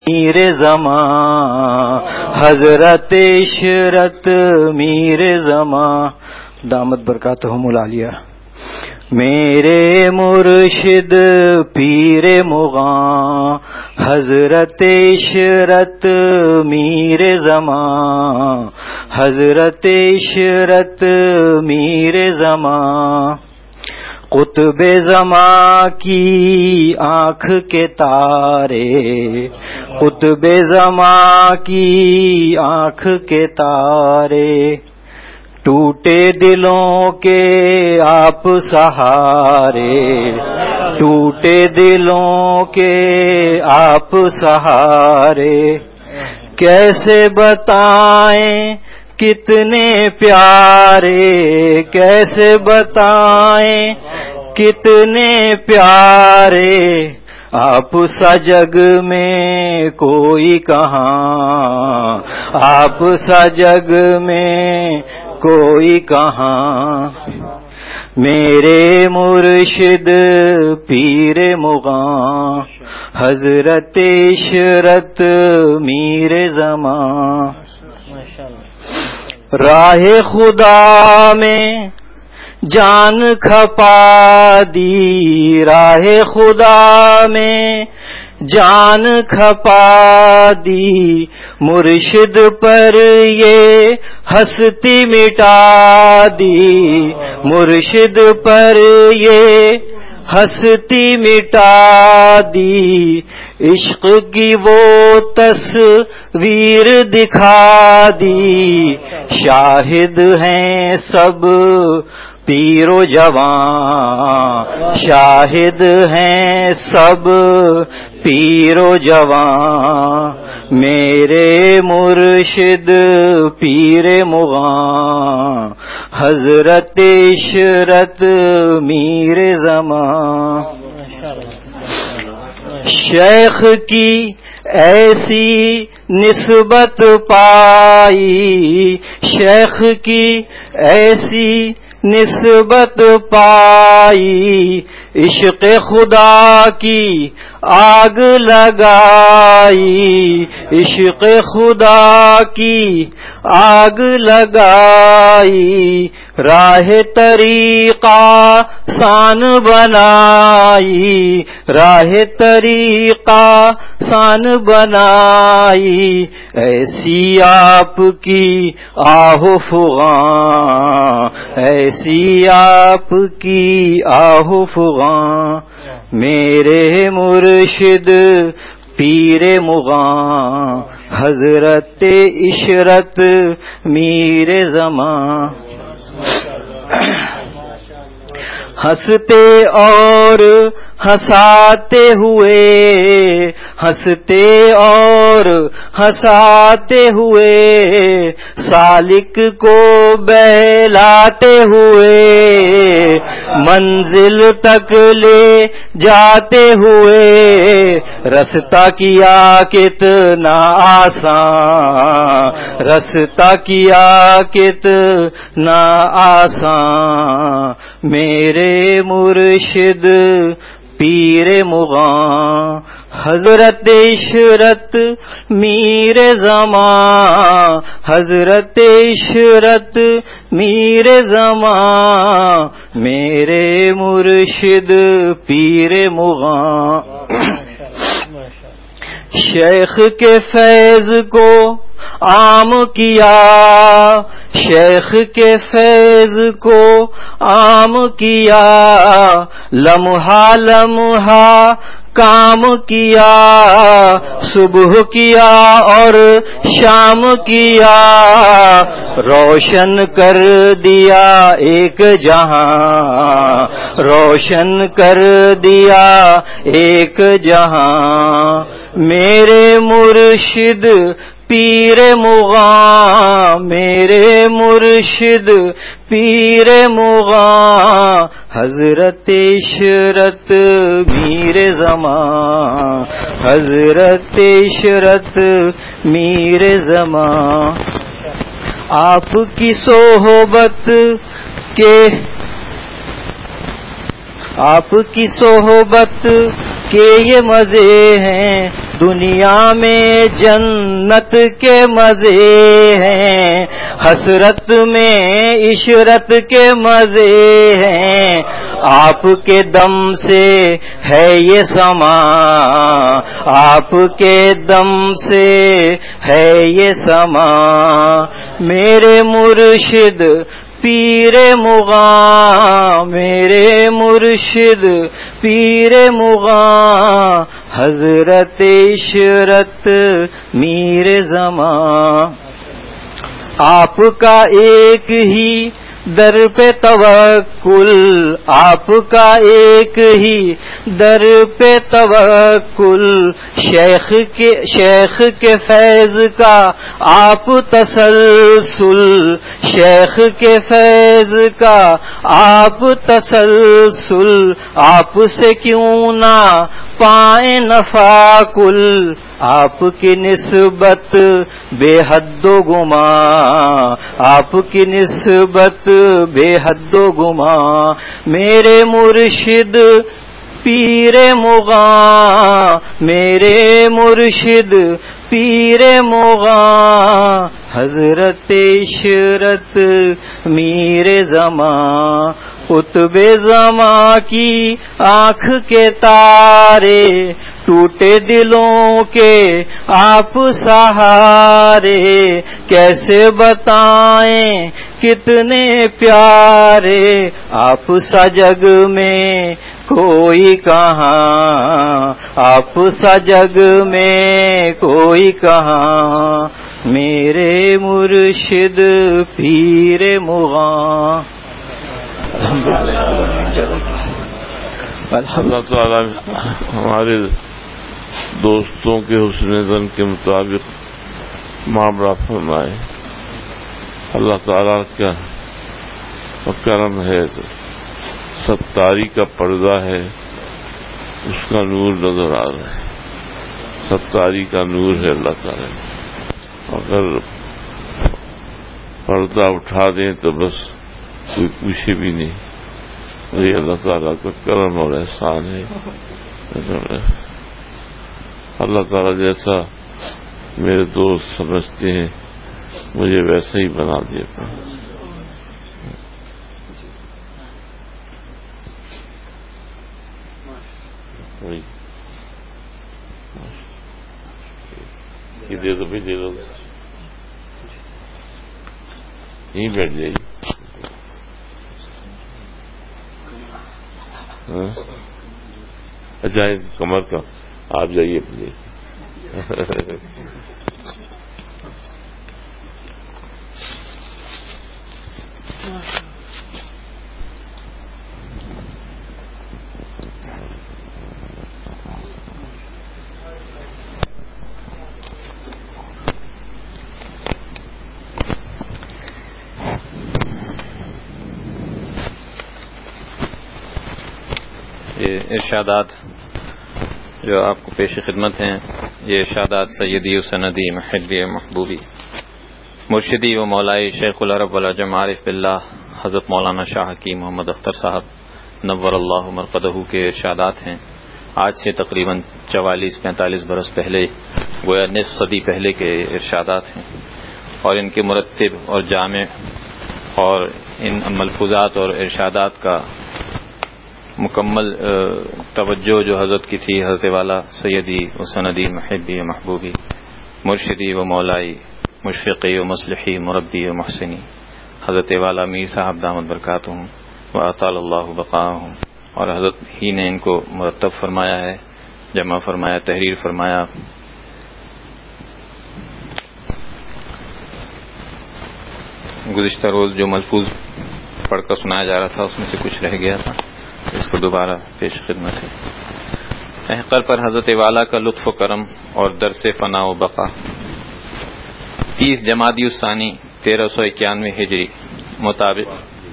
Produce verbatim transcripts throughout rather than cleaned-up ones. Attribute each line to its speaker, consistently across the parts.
Speaker 1: میر زمان حضرت عشرت میر زمان دامت برکاتہم العالیہ. میرے مرشد پیر مغاں حضرت عشرت میر زمان حضرت عشرت میر زمان. قطب زماں کی آنکھ کے تارے قطب زماں کی آنکھ کے تارے ٹوٹے دلوں کے آپ سہارے ٹوٹے دلوں کے آپ سہارے. کیسے بتائیں کتنے پیارے کیسے بتائیں کتنے پیارے آپ سا جگ میں کوئی کہاں آپ سا جگ میں کوئی کہاں. میرے مرشد پیر مغاں حضرت عشرت میر زمان. راہ خدا میں جان کھپا دی راہ خدا میں جان کھپا دی مرشد پر یہ ہستی مٹا دی مرشد پر یہ ہستی مٹا دی. عشق کی وہ تصویر دکھا دی شاہد ہیں سب پیر و جوان شاہد ہیں سب پیر و جوان. میرے مرشد پیر مغاں حضرت عشرت میر زمان. شیخ کی ایسی نسبت پائی شیخ کی ایسی نسبت پائی عشق خدا کی آگ لگائی عشق خدا کی آگ لگائی. راہ طریقہ سان بنائی راہ طریقہ سان بنائی. ایسی آپ کی آہ فغاں ایسی آپ کی آہ فغاں. میرے مرشد پیر مغاں حضرت عشرت میر زمان. ہنستے اور ہنساتے ہوئے ہنستے اور ہنساتے ہوئے سالک کو بہلاتے ہوئے منزل تک لے جاتے ہوئے رستہ کیا کتنا آسان رستہ کیا کتنا آسان. میرے مرشد پیر مغاں حضرت عشرت میر زمان حضرت عشرت میر زمان. میرے مرشد پیر مغاں. شیخ کے فیض کو عام کیا شیخ کے فیض کو عام کیا لمحہ لمحہ کام کیا صبح کیا اور شام کیا روشن کر دیا ایک جہاں روشن کر دیا ایک جہاں. میرے مرشد پیر مغاں میرے مرشد پیر مغاں حضرت عشرت میر زمان حضرت عشرت میر زمان. آپ کی صحبت کے آپ کی صحبت کے یہ مزے ہیں دنیا میں جنت کے مزے ہیں، حسرت میں عشرت کے مزے ہیں، آپ کے دم سے ہے یہ سما، آپ کے دم سے ہے یہ سما، میرے مرشد پیر مغاں، میرے مرشد پیر مغاں، حضرت عشرت میر زمان، آپ کا ایک ہی در پہ توکل، آپ کا ایک ہی در پہ توکل، شیخ کے شیخ کے فیض کا آپ تسلسل، شیخ کے فیض کا آپ تسلسل، آپ سے کیوں نہ پائیں نفع کل، آپ کی نسبت بے حد و گمان، آپ کی نسبت بے حد و گمان، میرے مرشد پیر مغاں، میرے مرشد پیر مغاں، حضرت عشرت میر زمان، قطب زمان کی آنکھ کے تارے، ٹوٹے دلوں کے آپ سہارے، کیسے بتائیں کتنے پیارے، آپ سا جگ میں کوئی کہاں، آپ سا جگ میں کوئی کہاں، میرے مرشد پیر مغاں۔
Speaker 2: اللہ تعالیٰ ہمارے دوستوں کے حسن ظن کے مطابق معاملہ فرمائے۔ اللہ تعالیٰ کا کرم ہے، ستاری کا پردہ ہے، اس کا نور نظر آ رہا ہے، ستاری کا نور ہے اللہ تعالیٰ۔ اگر پردہ اٹھا دیں تو بس کوئی پوچھے بھی نہیں، یہ اللہ تعالیٰ کا کرم اور احسان ہے۔ اللہ تعالیٰ جیسا میرے دوست سمجھتے ہیں مجھے ویسا ہی بنا دیا۔ یہ دے دو بھی دے دو، یہیں بیٹھ جائیے۔ اچھا کمر کا آپ جائیے اپنے۔
Speaker 3: یہ ارشادات جو آپ کو پیش خدمت ہیں، یہ ارشادات سیدی و سندی محبی محبوبی مرشدی و مولائی شیخ العرب والعجم عارف باللہ حضرت مولانا شاہ حکیم محمد اختر صاحب نور اللہ مرقدہ کے ارشادات ہیں۔ آج سے تقریباً چوالیس پینتالیس برس پہلے، گویا نصف صدی پہلے کے ارشادات ہیں، اور ان کے مرتب اور جامع اور ان ملفوظات اور ارشادات کا مکمل توجہ جو حضرت کی تھی، حضرت والا سیدی و سندی محبی محبوبی مرشدی و مولائی مشفقی و مصلحی مربی و محسنی حضرت والا میر صاحب دامت برکاتہم و اطال اللہ بقاہم، اور حضرت ہی نے ان کو مرتب فرمایا ہے، جمع فرمایا، تحریر فرمایا۔ گزشتہ روز جو ملفوظ پڑھ کر سنایا جا رہا تھا اس میں سے کچھ رہ گیا تھا، اس کو دوبارہ پیش خدمت ہے۔ احقر پر حضرت والا کا لطف و کرم اور درس فنا و بقا۔ تیس جمادی الثانی تیرہ سو اکیانوے ہجری مطابق،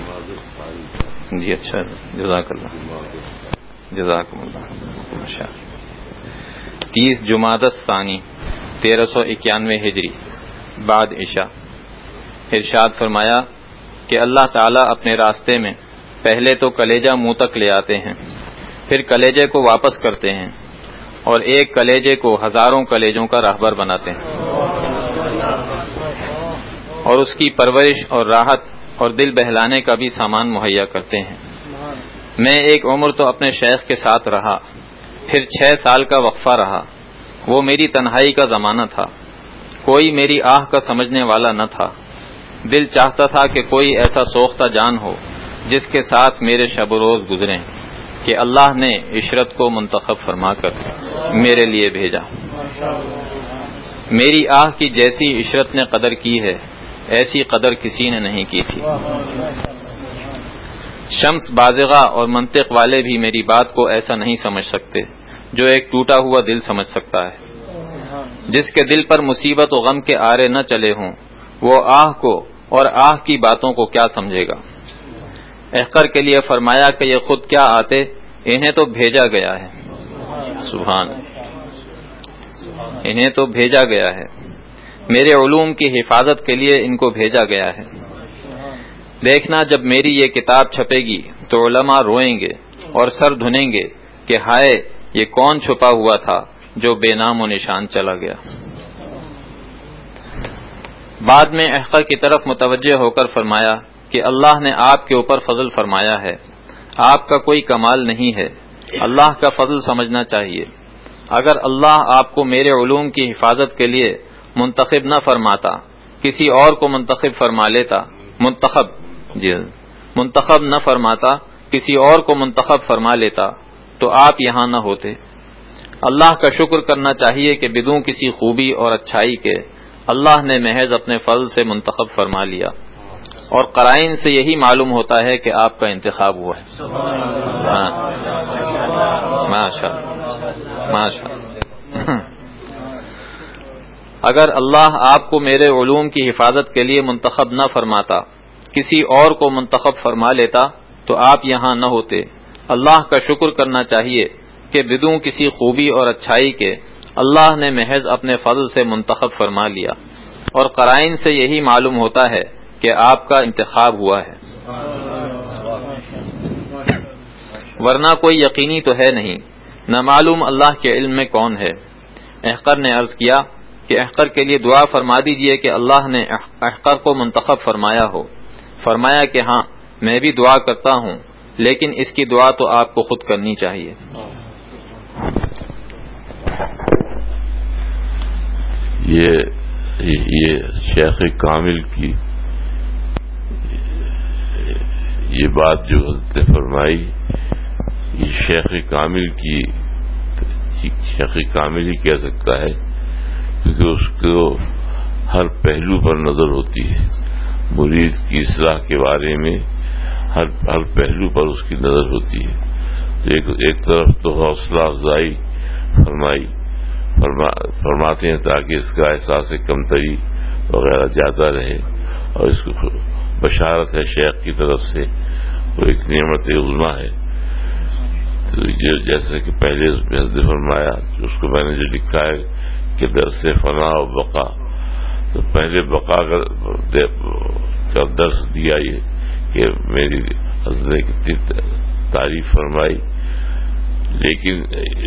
Speaker 3: جی اچھا، جزاک اللہ، جزاکم اللہ، ماشاء اللہ۔ تیس جمادی الثانی تیرہ سو اکیانوے ہجری بعد عشاء، ارشاد فرمایا کہ اللہ تعالیٰ اپنے راستے میں پہلے تو کلیجہ منہ تک لے آتے ہیں، پھر کلیجے کو واپس کرتے ہیں، اور ایک کلیجے کو ہزاروں کلیجوں کا راہبر بناتے ہیں، اور اس کی پرورش اور راحت اور دل بہلانے کا بھی سامان مہیا کرتے ہیں۔ میں ایک عمر تو اپنے شیخ کے ساتھ رہا، پھر چھ سال کا وقفہ رہا۔ وہ میری تنہائی کا زمانہ تھا، کوئی میری آہ کا سمجھنے والا نہ تھا۔ دل چاہتا تھا کہ کوئی ایسا سوختہ جان ہو جس کے ساتھ میرے شب و روز گزریں، کہ اللہ نے عشرت کو منتخب فرما کر میرے لیے بھیجا۔ میری آہ کی جیسی عشرت نے قدر کی ہے، ایسی قدر کسی نے نہیں کی تھی۔ شمس بازغہ اور منطق والے بھی میری بات کو ایسا نہیں سمجھ سکتے جو ایک ٹوٹا ہوا دل سمجھ سکتا ہے۔ جس کے دل پر مصیبت و غم کے آرے نہ چلے ہوں، وہ آہ کو اور آہ کی باتوں کو کیا سمجھے گا۔ احقر کے لیے فرمایا کہ یہ خود کیا آتے، انہیں تو بھیجا گیا ہے۔ سبحان، انہیں تو بھیجا گیا ہے، میرے علوم کی حفاظت کے لیے ان کو بھیجا گیا ہے۔ دیکھنا جب میری یہ کتاب چھپے گی تو علماء روئیں گے اور سر دھنیں گے کہ ہائے یہ کون چھپا ہوا تھا جو بے نام و نشان چلا گیا۔ بعد میں احقر کی طرف متوجہ ہو کر فرمایا کہ اللہ نے آپ کے اوپر فضل فرمایا ہے، آپ کا کوئی کمال نہیں ہے، اللہ کا فضل سمجھنا چاہیے۔ اگر اللہ آپ کو میرے علوم کی حفاظت کے لیے منتخب نہ فرماتا، کسی اور کو منتخب فرما لیتا، منتخب جی منتخب نہ فرماتا کسی اور کو منتخب فرما لیتا تو آپ یہاں نہ ہوتے۔ اللہ کا شکر کرنا چاہیے کہ بدون کسی خوبی اور اچھائی کے اللہ نے محض اپنے فضل سے منتخب فرما لیا، اور قرائن سے یہی معلوم ہوتا ہے کہ آپ کا انتخاب ہوا ہے۔ ہاں ماشاء ماشاء اگر اللہ آپ کو میرے علوم کی حفاظت کے لیے منتخب نہ فرماتا، کسی اور کو منتخب فرما لیتا تو آپ یہاں نہ ہوتے۔ اللہ کا شکر کرنا چاہیے کہ بدون کسی خوبی اور اچھائی کے اللہ نے محض اپنے فضل سے منتخب فرما لیا، اور قرائن سے یہی معلوم ہوتا ہے کہ آپ کا انتخاب ہوا ہے، ورنہ کوئی یقینی تو ہے نہیں، نہ معلوم اللہ کے علم میں کون ہے۔ احقر نے عرض کیا کہ احقر کے لیے دعا فرما دیجئے کہ اللہ نے احقر کو منتخب فرمایا ہو۔ فرمایا کہ ہاں میں بھی دعا کرتا ہوں، لیکن اس کی دعا تو آپ کو خود کرنی چاہیے۔
Speaker 2: یہ یہ شیخ کامل کی یہ بات جو حضرت نے فرمائی، یہ شیخ کامل کی شیخ کامل ہی کہہ سکتا ہے، کیونکہ اس کو ہر پہلو پر نظر ہوتی ہے، مرید کی اصلاح کے بارے میں ہر ہر پہلو پر اس کی نظر ہوتی ہے۔ تو ایک, ایک طرف تو حوصلہ افزائی فرمائی فرما, فرماتے ہیں تاکہ اس کا احساس کمتری وغیرہ زیادہ رہے، اور اس کو بشارت ہے شیخ کی طرف سے، وہ ایک نعمت عظمیٰ ہے۔ تو جیسے کہ پہلے حضرت نے فرمایا، اس کو میں نے جو لکھا ہے کہ درس فنا و بقا، تو پہلے بقا کا درس دیا یہ کہ میری حضرت نے کتنی تعریف فرمائی، لیکن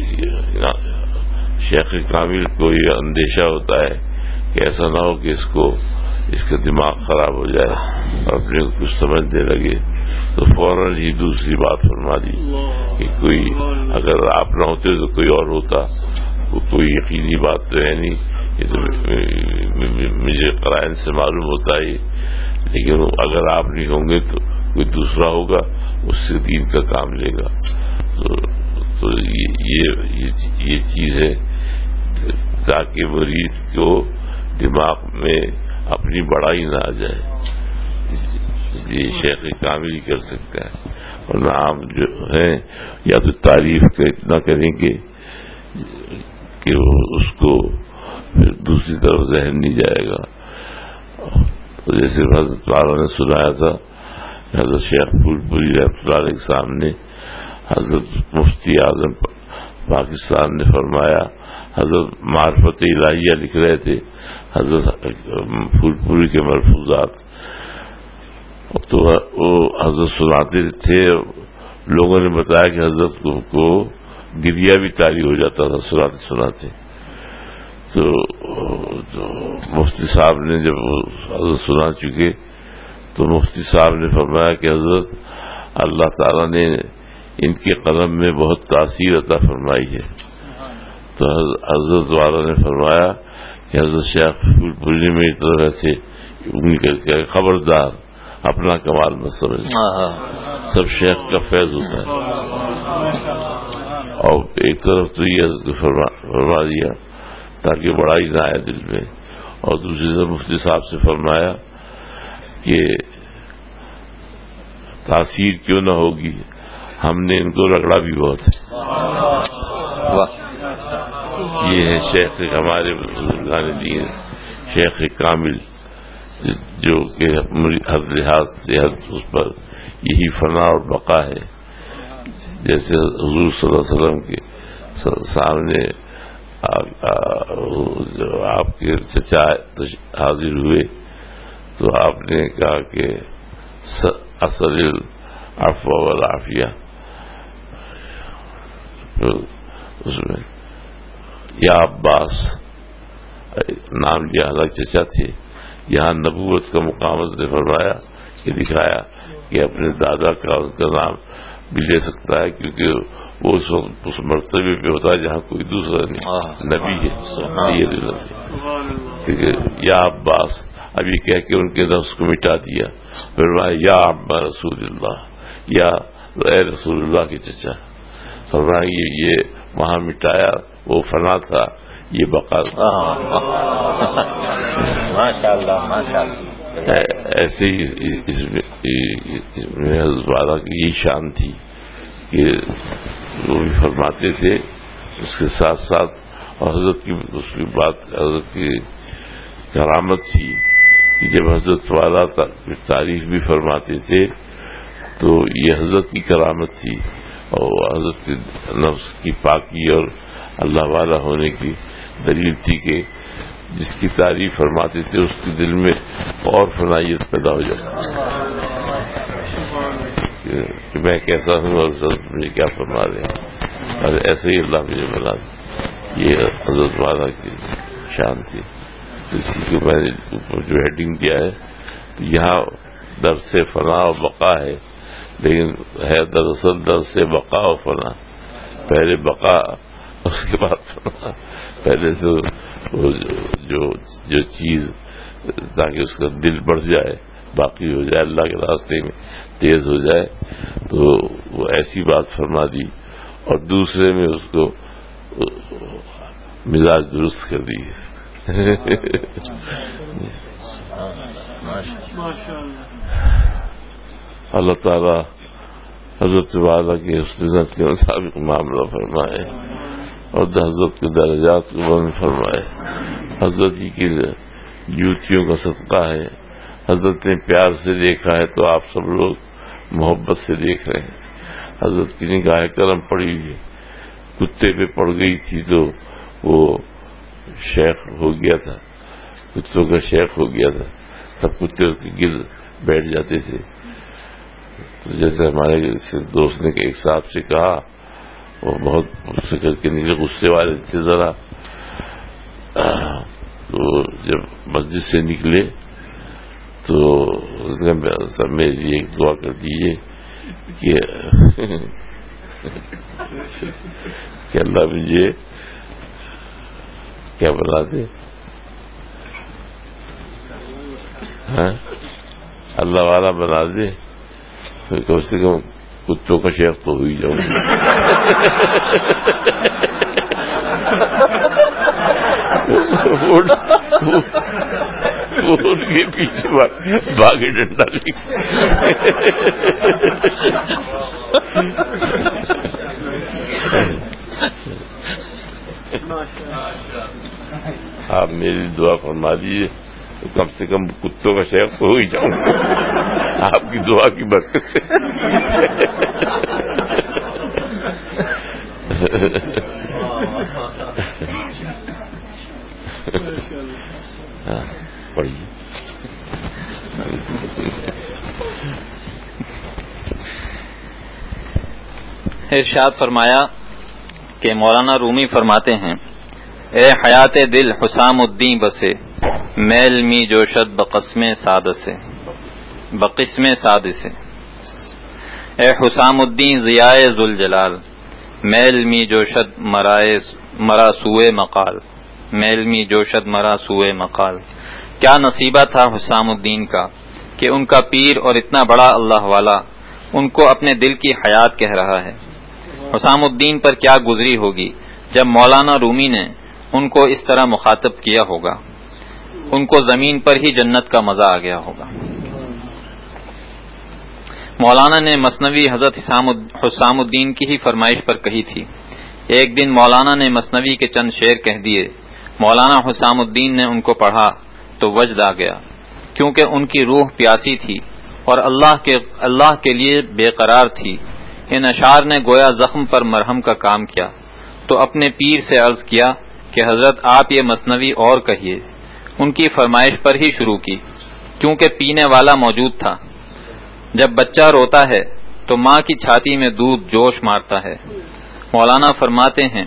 Speaker 2: شیخ کامل کو یہ اندیشہ ہوتا ہے کہ ایسا نہ ہو کہ اس کو اس کا دماغ خراب ہو جائے اور اپنے کو کچھ سمجھنے لگے، تو فوراً ہی دوسری بات فرما دی کہ کوئی اگر آپ نہ ہوتے تو کوئی اور ہوتا، وہ کوئی یقینی بات تو ہے نہیں، یہ تو مجھے قرائن سے معلوم ہوتا ہے، لیکن اگر آپ نہیں ہوں گے تو کوئی دوسرا ہوگا، اس سے دین کا کام لے گا۔ تو, تو یہ, یہ, یہ چیز ہے تاکہ مریض کو دماغ میں اپنی بڑائی نہ آ جائے، اس لیے شیخ کامل ہی کر سکتا ہے، اور عام جو ہیں یا تو تعریف اتنا کریں گے کہ اس کو پھر دوسری طرف ذہن نہیں جائے گا۔ تو جیسے حضرت والا نے سنایا تھا، حضرت شیخ پھول پوری رحمۃ اللہ علیہ کے سامنے حضرت مفتی اعظم پاکستان نے فرمایا، حضرت معرفت الہیہ لکھ رہے تھے، حضرت پھول پوری کے ملفوظات، تو وہ حضرت سناتے تھے، لوگوں نے بتایا کہ حضرت کو گریا بھی طاری ہو جاتا تھا سناتے سناتے. تو مفتی صاحب نے جب حضرت سنا چکے تو مفتی صاحب نے فرمایا کہ حضرت اللہ تعالیٰ نے ان کے قلم میں بہت تاثیر عطا فرمائی ہے. تو حضرت والا نے فرمایا کہ حضرت شیخ پھول پوری میری طرف سے خبردار اپنا کمال مت سمجھ, سب شیخ کا فیض ہوتا ہے. اور ایک طرف تو یہ فرما دیا تاکہ بڑائی نہ آئے دل میں, اور دوسری طرف مفتی صاحب سے فرمایا کہ تاثیر کیوں نہ ہوگی, ہم نے ان کو رگڑا بھی بہت ہے. یہ ہے شیخ ہمارے بزرگان دین, شیخ کامل, جو کہ ہر لحاظ سے اس پر یہی فنا اور بقا ہے. جیسے حضور صلی اللہ علیہ وسلم کے سامنے آپ کے چچا حاضر ہوئے تو آپ نے کہا کہ اصل العفو والعافیہ, اس میں یا عباس نام لیا, حالانکہ چچا تھے. یہاں نبوت کا مقام نے فرمایا کہ دکھایا کہ اپنے دادا کا ان کا نام بھی لے سکتا ہے, کیونکہ وہ اس مرتبے پہ ہوتا ہے جہاں کوئی دوسرا نبی ہے. یا عباس, اب یہ کہہ کے ان کے نفس کو مٹا دیا. پھر یا عبا رسول اللہ, یا اے رسول اللہ کے چچا. فرمایا یہ وہاں مٹایا, وہ فنا تھا, یہ بقا. ایسے ہی اس میں حضرت والا کی یہی شان تھی کہ وہ بھی فرماتے تھے, اس کے ساتھ ساتھ اور حضرت کی اس کی بات حضرت کی کرامت تھی کہ جب حضرت والا تعریف بھی فرماتے تھے تو یہ حضرت کی کرامت تھی, اور حضرت کے نفس کی پاکی اور اللہ والا ہونے کی دلیل تھی کہ جس کی تعریف فرماتے تھے اس کے دل میں اور فنائیت پیدا ہو جاتی کہ میں کیسا ہوں اور حضرت مجھے کیا فرما رہے ہیں. اور ایسے ہی اللہ مجھے بنا, یہ حضرت والا کی شان تھی. اسی کو میں نے اوپر جو ہیڈنگ کیا ہے, تو یہاں درس فنا و بقا ہے, لیکن ہے دراصل درس بقا و فنا. پہلے بقا, اس کے بعد فنا. پہلے سے وہ جو جو چیز تاکہ اس کا دل بڑھ جائے, باقی ہو جائے, اللہ کے راستے میں تیز ہو جائے, تو وہ ایسی بات فرما دی. اور دوسرے میں اس کو مزاج درست کر دی. اللہ تعالی حضرت والا کی حسن ذات کے مطابق معاملہ فرمائے اور حضرت کے درجات کو بلند فرمائے. حضرت ہی کی جوتیوں کا صدقہ ہے, حضرت نے پیار سے دیکھا ہے تو آپ سب لوگ محبت سے دیکھ رہے ہیں. حضرت کی نگاہ کرم پڑی ہوئی کتے پہ پڑ گئی تھی تو وہ شیخ ہو گیا تھا, کتوں کا شیخ ہو گیا تھا. سب کتے کے گرد بیٹھ جاتے تھے. تو جیسے ہمارے دوست نے ایک صاحب سے کہا, وہ بہت غصے کر کے نکلے, غصے والے تھے ذرا. تو جب مسجد سے نکلے تو میرے لیے ایک دعا کر دیجیے کہ کہ اللہ مجھے کیا بنا دے, اللہ والا بنا دے, کم سے کم کتوں کا شیخ تو ہوئی جاؤں. وہ ان کے پیچھے بھاگے ڈنڈا لے. آپ میری دعا فرما دیجیے تو کم سے کم کتوں کا شیخ تو ہو ہی جاؤں آپ کی دعا کی برکت سے. پڑھیے.
Speaker 3: ارشاد فرمایا کہ مولانا رومی فرماتے ہیں، اے حیات دل حسام الدین بسے، میل می جوشد بقسم سادسے بقسم سادسے اے حسام الدین ضیاء ذوالجلال، میل می جوشد مرائے مرا سوئے مقال میل می جوشد مرا سوئے مقال۔ کیا نصیبہ تھا حسام الدین کا کہ ان کا پیر اور اتنا بڑا اللہ والا ان کو اپنے دل کی حیات کہہ رہا ہے۔ حسام الدین پر کیا گزری ہوگی جب مولانا رومی نے ان کو اس طرح مخاطب کیا ہوگا، ان کو زمین پر ہی جنت کا مزہ آ گیا ہوگا۔ مولانا نے مثنوی حضرت حسام الدین کی ہی فرمائش پر کہی تھی۔ ایک دن مولانا نے مثنوی کے چند شعر کہہ دیے، مولانا حسام الدین نے ان کو پڑھا تو وجد آ گیا، کیونکہ ان کی روح پیاسی تھی اور اللہ کے اللہ کے لیے بے قرار تھی۔ ان اشعار نے گویا زخم پر مرہم کا کام کیا، تو اپنے پیر سے عرض کیا کہ حضرت آپ یہ مثنوی اور کہیے۔ ان کی فرمائش پر ہی شروع کی، کیونکہ پینے والا موجود تھا۔ جب بچہ روتا ہے تو ماں کی چھاتی میں دودھ جوش مارتا ہے۔ مولانا فرماتے ہیں،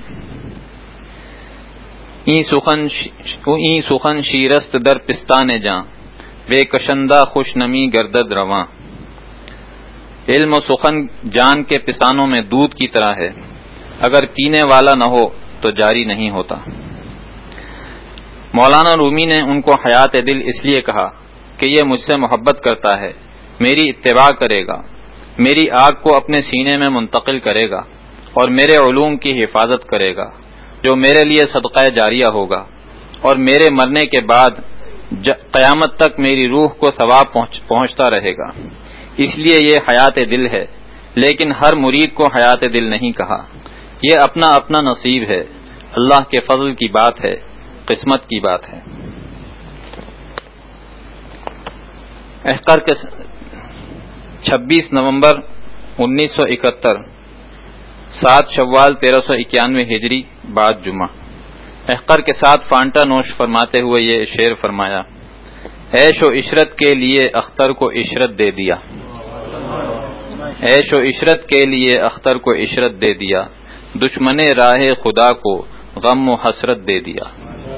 Speaker 3: این سخن این سخن شیرست در پستان جاں، بے کشندہ خوش نمی گردد رواں۔ علم و سخن جان کے پستانوں میں دودھ کی طرح ہے، اگر پینے والا نہ ہو تو جاری نہیں ہوتا۔ مولانا رومی نے ان کو حیات دل اس لیے کہا کہ یہ مجھ سے محبت کرتا ہے، میری اتباع کرے گا، میری آگ کو اپنے سینے میں منتقل کرے گا اور میرے علوم کی حفاظت کرے گا، جو میرے لیے صدقہ جاریہ ہوگا، اور میرے مرنے کے بعد قیامت تک میری روح کو ثواب پہنچتا رہے گا۔ اس لیے یہ حیات دل ہے، لیکن ہر مرید کو حیات دل نہیں کہا۔ یہ اپنا اپنا نصیب ہے، اللہ کے فضل کی بات ہے، قسمت کی بات ہے۔ احقر کے چھبیس نومبر انیس سو اکہتر، سات شوال تیرہ سو اکیانوے ہجری بعد جمعہ۔ احقر کے ساتھ فانٹا نوش فرماتے ہوئے یہ شعر فرمایا، عیش و عشرت کے لیے اختر کو عشرت دے دیا، عیش و عشرت کے لیے اختر کو عشرت دے دیا، دشمن راہ خدا کو غم و حسرت دے دیا۔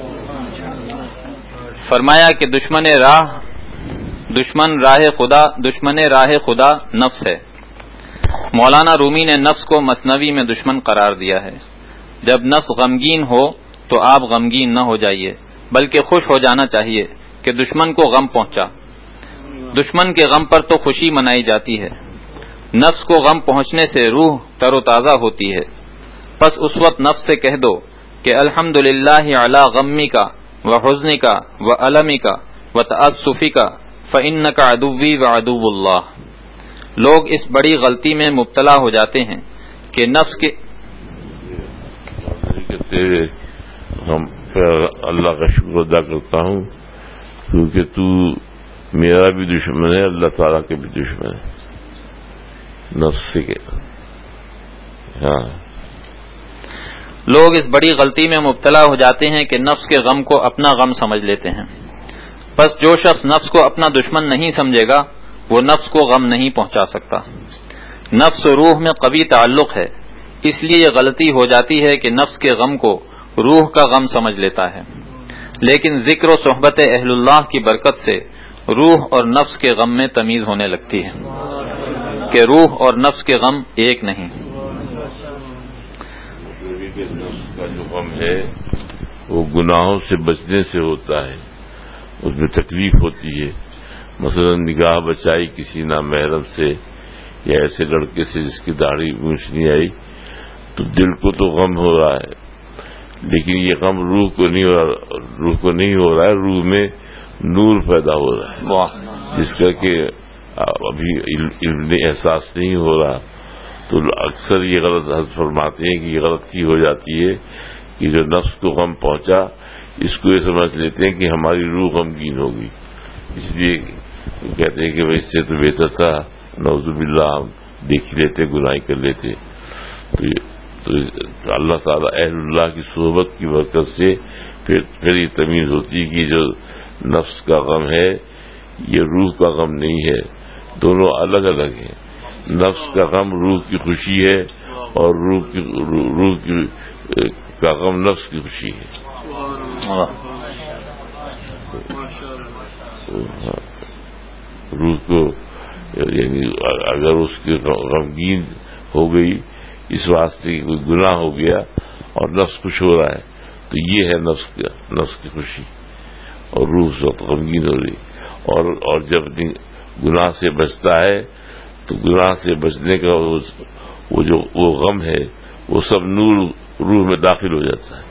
Speaker 3: فرمایا کہ دشمن راہ دشمن راہ خدا دشمن راہ خدا نفس ہے۔ مولانا رومی نے نفس کو مثنوی میں دشمن قرار دیا ہے۔ جب نفس غمگین ہو تو آپ غمگین نہ ہو جائیے، بلکہ خوش ہو جانا چاہیے کہ دشمن کو غم پہنچا۔ دشمن کے غم پر تو خوشی منائی جاتی ہے، نفس کو غم پہنچنے سے روح تر و تازہ ہوتی ہے۔ پس اس وقت نفس سے کہہ دو کہ الحمدللہ علی غمی کا و حزنی کا و علمی کا و تأسفی کا فإنک عدوی و عدو اللہ۔ لوگ اس بڑی غلطی میں مبتلا ہو جاتے ہیں کہ نفس کے
Speaker 2: تیرے ہم اللہ کا شکر ادا کرتا ہوں، کیونکہ تو میرا بھی دشمن ہے، اللہ تعالیٰ کے بھی دشمن ہے، نفس کے۔ ہاں،
Speaker 3: لوگ اس بڑی غلطی میں مبتلا ہو جاتے ہیں کہ نفس کے غم کو اپنا غم سمجھ لیتے ہیں۔ بس جو شخص نفس کو اپنا دشمن نہیں سمجھے گا وہ نفس کو غم نہیں پہنچا سکتا۔ نفس و روح میں قوی تعلق ہے، اس لیے یہ غلطی ہو جاتی ہے کہ نفس کے غم کو روح کا غم سمجھ لیتا ہے، لیکن ذکر و صحبت اہل اللہ کی برکت سے روح اور نفس کے غم میں تمیز ہونے لگتی ہے کہ روح اور نفس کے غم ایک نہیں۔
Speaker 2: نفس کا جو غم ہے وہ گناہوں سے بچنے سے ہوتا ہے، اس میں تکلیف ہوتی ہے۔ مثلا نگاہ بچائی کسی نامحرم سے یا ایسے لڑکے سے جس کی داڑھی مونچھ نہیں آئی تو دل کو تو غم ہو رہا ہے، لیکن یہ غم روح کو نہیں ہو رہا روح کو نہیں ہو رہا ہے روح میں نور پیدا ہو رہا ہے، جس کا کہ ابھی علم احساس نہیں ہو رہا۔ تو اکثر یہ غلط حضرت فرماتے ہیں کہ یہ غلطی ہو جاتی ہے کہ جو نفس کو غم پہنچا اس کو یہ سمجھ لیتے ہیں کہ ہماری روح غمگین ہوگی، اس لیے کہتے ہیں کہ بھائی اس سے تو بہتر تھا نعوذ باللہ ہم دیکھ ہی لیتے، گناہ کر لیتے۔ تو اللہ تعالیٰ اہل اللہ کی صحبت کی برکت سے پھر پھر یہ تمیز ہوتی ہے کہ جو نفس کا غم ہے یہ روح کا غم نہیں ہے، دونوں الگ الگ ہیں۔ نفس کا غم روح کی خوشی ہے اور روح کی روح کی کا غم نفس کی خوشی ہے. روح کو یعنی اگر اس کی غمگین ہو گئی اس واسطے کہ کوئی گناہ ہو گیا اور نفس خوش ہو رہا ہے تو یہ ہے نفس کا نفس کی خوشی, اور روح اس وقت غمگین ہو رہی. اور اور جب گناہ سے بچتا ہے تو گناہ سے بچنے کا وہ جو وہ غم ہے وہ سب نور روح میں داخل ہو جاتا ہے.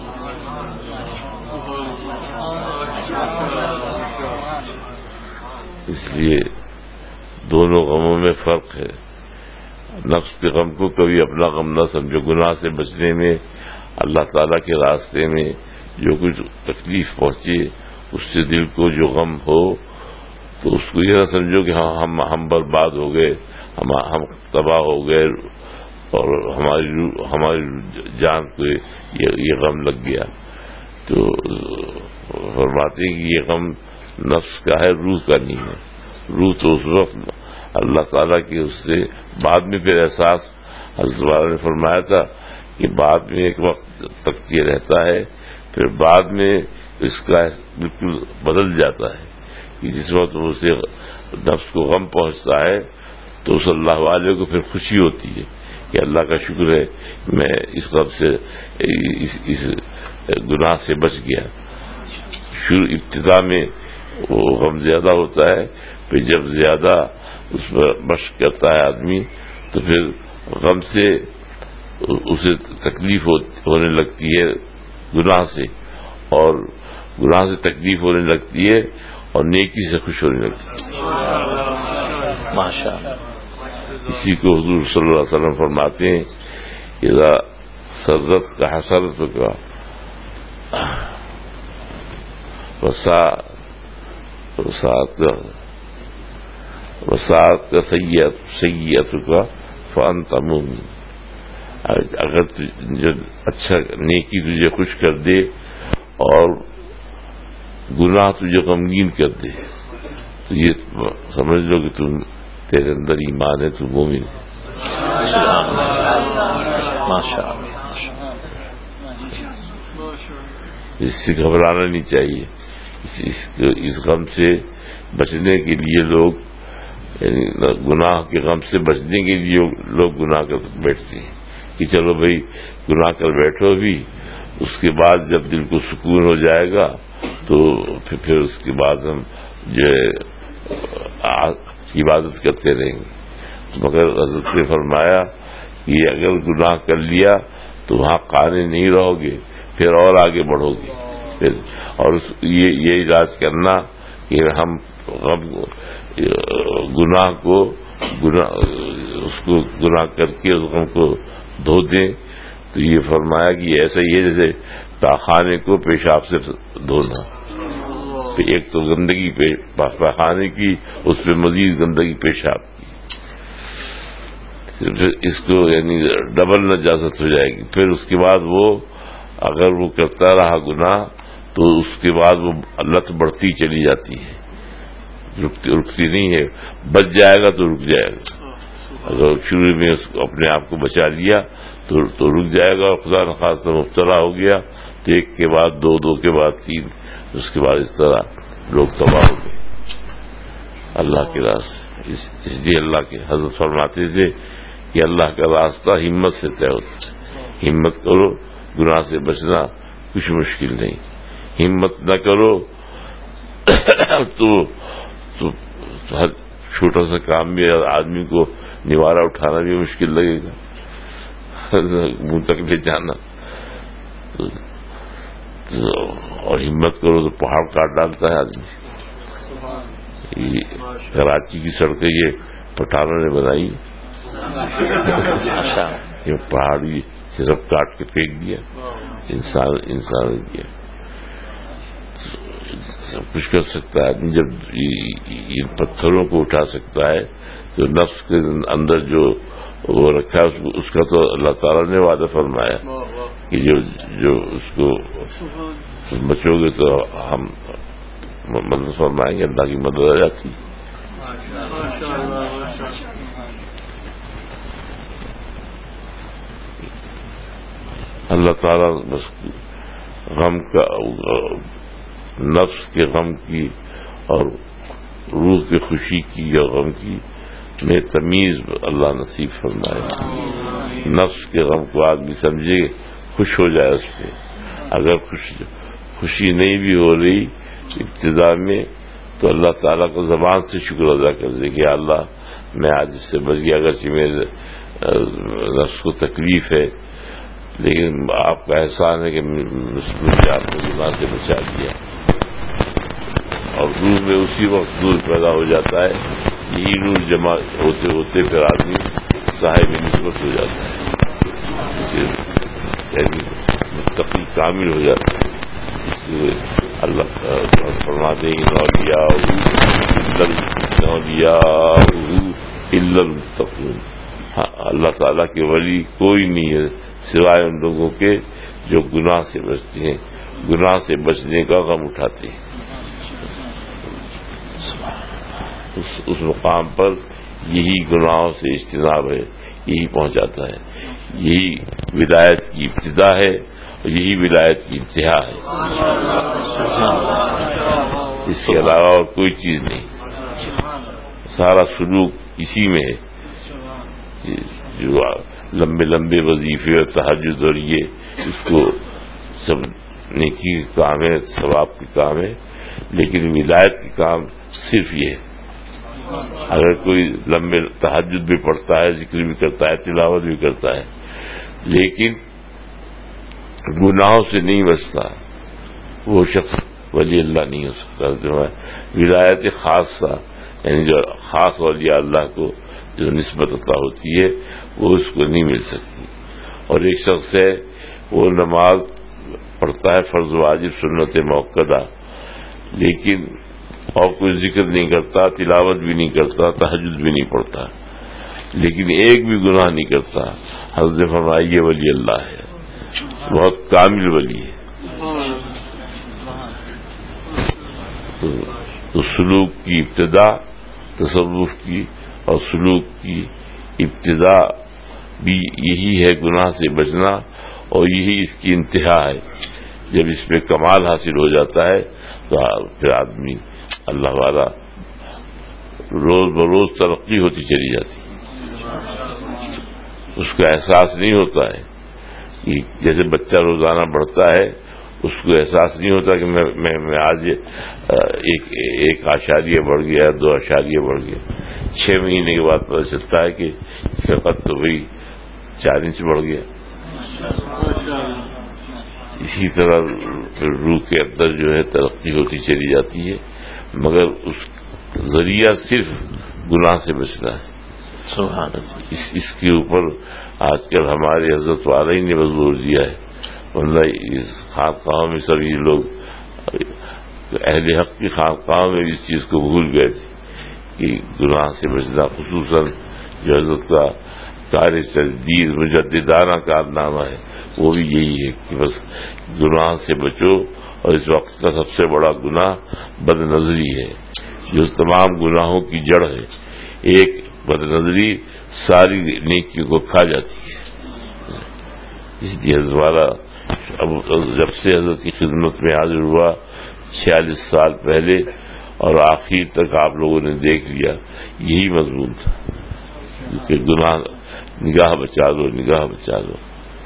Speaker 2: اس لیے دونوں غموں میں فرق ہے. نفس کے غم کو کبھی اپنا غم نہ سمجھو. گناہ سے بچنے میں اللہ تعالیٰ کے راستے میں جو کچھ تکلیف پہنچے اس سے دل کو جو غم ہو تو اس کو یہ نہ سمجھو کہ ہاں ہم ہم برباد ہو گئے, ہم ہم تباہ ہو گئے اور ہماری ہماری جان کو یہ, یہ غم لگ گیا. تو فرماتے ہیں کہ یہ غم نفس کا ہے, روح کا نہیں ہے. روح تو اس وقت اللہ تعالیٰ کے اس سے بعد میں پھر احساس حضرت والا نے فرمایا تھا کہ بعد میں ایک وقت تک یہ رہتا ہے, پھر بعد میں اس کا بالکل بدل جاتا ہے کہ جس وقت اسے نفس کو غم پہنچتا ہے تو اس اللہ والے کو پھر خوشی ہوتی ہے کہ اللہ کا شکر ہے میں اس غم سے اس, اس گناہ سے بچ گیا. شروع ابتدا میں وہ غم زیادہ ہوتا ہے, پھر جب زیادہ اس پر مشق کرتا ہے آدمی تو پھر غم سے اسے تکلیف ہونے لگتی ہے گناہ سے, اور گناہ سے تکلیف ہونے لگتی ہے اور نیکی سے خوش ہونے لگتی ہے.
Speaker 3: ماشاءاللہ.
Speaker 2: اسی کو حضور صلی اللہ علیہ وسلم فرماتے ہیں کہ سرت کا حسرت کا وسعت کا وسعت کا سیئت سیئت کا فان تموم. اگر اچھا نیکی تجھے خوش کر دے اور گناہ تجھے غمگین کر دے تو یہ سمجھ لو کہ تم تیرے اندر ایمان ہے, تو مومن ہے. اس سے گھبرانا نہیں چاہیے. اس, اس غم سے بچنے کے لیے لوگ یعنی گناہ کے غم سے بچنے کے لیے لوگ گناہ کر بیٹھتے ہیں کہ چلو بھائی گناہ کر بیٹھو بھی, اس کے بعد جب دل کو سکون ہو جائے گا تو پھر, پھر اس کے بعد ہم جو عبادت کرتے رہیں گے. مگر حضرت نے فرمایا کہ اگر گناہ کر لیا تو وہاں قانے نہیں رہو گے, پھر اور آگے بڑھو گے. پھر اور یہ یہ علاج کرنا کہ ہم غم گناہ کو گناہ اس کو گناہ کر کے اس غم کو دھو دیں. تو یہ فرمایا کہ ایسا ہی ہے جیسے پاخانے کو پیشاب سے دھونا. ایک تو گندگی پاخانے کی, اس پہ مزید گندگی پیشاب کی, پھر اس کو یعنی ڈبل نجاست ہو جائے گی. پھر اس کے بعد وہ اگر وہ کرتا رہا گناہ تو اس کے بعد وہ لت بڑھتی چلی جاتی ہے, رکتی رکتی نہیں ہے. بچ جائے گا تو رک جائے گا. اگر شروع میں اس کو اپنے آپ کو بچا لیا تو, تو رک جائے گا, اور خدا نخواستہ مبتلا ہو گیا تو ایک کے بعد دو, دو کے بعد تین, اس کے بعد اس طرح لوگ تباہ ہو گئے اللہ کے راستے. اس, اس لیے اللہ کے حضرت فرماتے تھے کہ اللہ کا راستہ ہمت سے طے ہوتا ہے. ہمت کرو, گناہ سے بچنا کچھ مشکل نہیں. ہمت نہ کرو تو, تو ہر چھوٹا سا کام بھی آدمی کو نوارا اٹھانا بھی مشکل لگے گا, منہ تک لے جانا. تو, تو اور ہمت کرو تو پہاڑ کاٹ ڈالتا ہے آدمی. کراچی کی سڑکیں یہ پٹھانوں نے بنائی, یہ پہاڑی صرف کاٹ کے پھینک دیا. انسان انسان نے کیا سب کچھ کر سکتا ہے آدمی جب ان پتھروں کو اٹھا سکتا ہے. جو نفس کے اندر جو وہ رکھا ہے اس کا تو اللہ تعالیٰ نے وعدہ فرمایا کہ جو جو اس کو بچو گے تو ہم مدد فرمائیں گے, اللہ کی مدد آ جاتی. اللہ تعالیٰ بس غم کا، نفس کے غم کی اور روح کی خوشی کی یا غم کی میں تمیز اللہ نصیب فرمائے. نفس کے غم کو آدمی سمجھے، خوش ہو جائے اس پہ. اگر خوش خوشی نہیں بھی ہو رہی ابتدا میں تو اللہ تعالیٰ کو زبان سے شکر ادا کر دے کہ اللہ میں آج اس سے بچ گیا، اگرچہ میرے نفس کو تکلیف ہے لیکن آپ کا احسان ہے کہ مجھے آپ کو گناہ سے بچا دیا. اور روح میں اسی وقت نور پیدا ہو جاتا ہے. یہی نور جمع ہوتے ہوتے پھر آدمی صاحب نسبت ہو جاتا ہے، اسے یعنی متقی کامل ہو جاتا ہے. اس لیے اللہ فرماتے ہیں اولیاء الا المتقون. اللہ تعالیٰ کے ولی کوئی نہیں ہے سوائے ان لوگوں کے جو گناہ سے بچتے ہیں، گناہ سے بچنے کا غم اٹھاتے ہیں. اس, اس مقام پر یہی گناہوں سے اجتناب ہے، یہی پہنچاتا ہے. یہی ولایت کی ابتدا ہے اور یہی ولایت کی انتہا ہے. اس کے علاوہ اور کوئی چیز نہیں. سارا سلوک اسی میں ہے. جو لمبے لمبے وظیفے اور تہجد اور یہ اس کو سب نیکی کا کام ہے، ثواب کا کام ہے، لیکن ولایت کا کام صرف یہ ہے. اگر کوئی لمبے تہجد بھی پڑھتا ہے، ذکر بھی کرتا ہے، تلاوت بھی کرتا ہے، لیکن گناہوں سے نہیں بچتا، وہ شخص ولی اللہ نہیں ہو سکتا. جو ہے ولایت خاصہ، یعنی جو خاص اولیاء اللہ کو جو نسبت عطا ہوتی ہے وہ اس کو نہیں مل سکتی. اور ایک شخص ہے وہ نماز پڑھتا ہے، فرض واجب سنت موقدہ، لیکن اور کوئی ذکر نہیں کرتا، تلاوت بھی نہیں کرتا، تہجد بھی نہیں پڑھتا، لیکن ایک بھی گناہ نہیں کرتا. حضرت نے فرمایا یہ ولی اللہ ہے، بہت کامل ولی ہے. تو, تو سلوک کی ابتدا، تصوف کی اور سلوک کی ابتدا بھی یہی ہے، گناہ سے بچنا، اور یہی اس کی انتہا ہے. جب اس پہ کمال حاصل ہو جاتا ہے تو پھر آدمی اللہ والا روز بروز ترقی ہوتی چلی جاتی. اس کا احساس نہیں ہوتا ہے کہ جیسے بچہ روزانہ بڑھتا ہے، اس کو احساس نہیں ہوتا کہ میں میں, میں آج ایک ایک اشاریہ بڑھ گیا، دو اشاریہ بڑھ گیا. چھ مہینے کے بعد پتہ چلتا ہے کہ اس کا قد تو وہی چار انچ بڑھ گیا. اسی طرح روح کے اندر جو ہے ترقی ہوتی چلی جاتی ہے، مگر اس ذریعہ صرف گناہ سے بچنا ہے. سبحان اللہ. اس, اس کے اوپر آج کل ہمارے حضرت والا ہی نے زور دیا ہے، ورنہ اس خانقاہوں میں سبھی لوگ اہل حق کی خانقاہوں میں اس چیز کو بھول گئے تھے کہ گناہ سے بچنا، خصوصاً جو حضرت کا کار تجدید مجددانہ کارنامہ ہے وہ بھی یہی ہے کہ بس گناہ سے بچو. اور اس وقت کا سب سے بڑا گناہ بد نظری ہے، جو تمام گناہوں کی جڑ ہے. ایک بد نظری ساری نیکیوں کو کھا جاتی ہے. اس لیے حضرت والا اب جب سے حضرت کی خدمت میں حاضر ہوا چھیالیس سال پہلے اور آخر تک آپ لوگوں نے دیکھ لیا یہی مضمون تھا کہ گناہ نگاہ بچا دو، نگاہ بچا دو.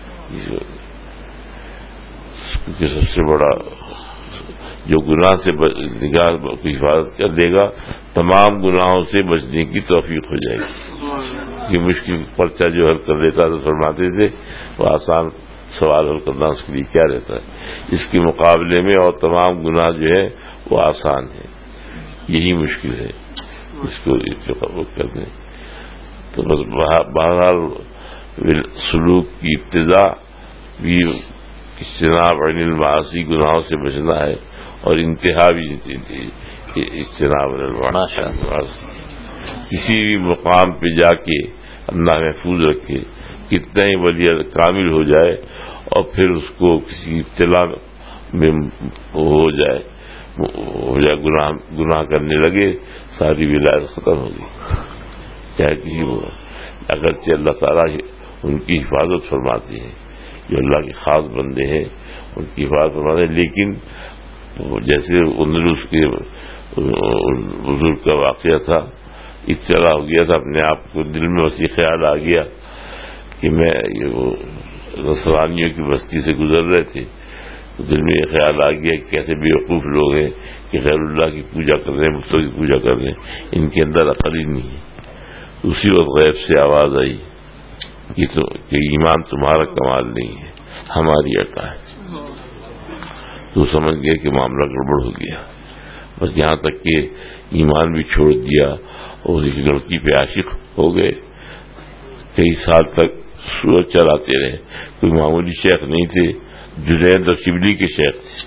Speaker 2: کیونکہ سب سے بڑا جو گناہ سے نگاہ کی حفاظت کر دے گا تمام گناہوں سے بچنے کی توفیق ہو جائے گی. یہ مشکل پرچہ جو حل کر دیتا تو فرماتے تھے وہ آسان سوال حل کرنا اس کے لیے کیا رہتا ہے، اس کے مقابلے میں اور تمام گناہ جو ہے وہ آسان ہے. یہی مشکل ہے اس کو کر دیں. تو بس بہرحال سلوک کی ابتدا بھی اجتناب عن المعاصی، گناہوں سے بچنا ہے، اور انتہا بھی اجتناب عن المعاصی. کسی بھی مقام پہ جا کے اللہ محفوظ رکھے، کتنا ہی ولی کامل ہو جائے اور پھر اس کو کسی ابتلا میں ہو جائے ہو جائے گناہ گناہ کرنے لگے، ساری ولایت ختم ہوگی. چاہے کسی کو، اگرچہ اللہ تعالیٰ ان کی حفاظت فرماتے ہیں جو اللہ کے خاص بندے ہیں ان کی حفاظت فرماتے ہیں. لیکن جیسے اندلس کے بزرگ کا واقعہ تھا، اطلاع ہو گیا تھا، اپنے آپ کو دل میں وسیع خیال آ گیا کہ میں نصرانیوں کی بستی سے گزر رہے تھے تو دل میں یہ خیال آ گیا کہ کیسے بیوقوف لوگ ہیں کہ غیر اللہ کی پوجا کر رہے ہیں، بتوں کی پوجا کر رہے ہیں، ان کے اندر عقل ہی نہیں ہے. اسی وقت غیب سے آواز آئی کہ, تو کہ ایمان تمہارا کمال نہیں ہے، ہماری عطا ہے. تو سمجھ گئے کہ معاملہ گڑبڑ ہو گیا. بس یہاں تک کہ ایمان بھی چھوڑ دیا اور ایک لڑکی پہ عاشق ہو گئے. کئی سال تک سورج چلاتے رہے. کوئی معمولی شیخ نہیں تھے، جنید اور شبلی کے شیخ تھے.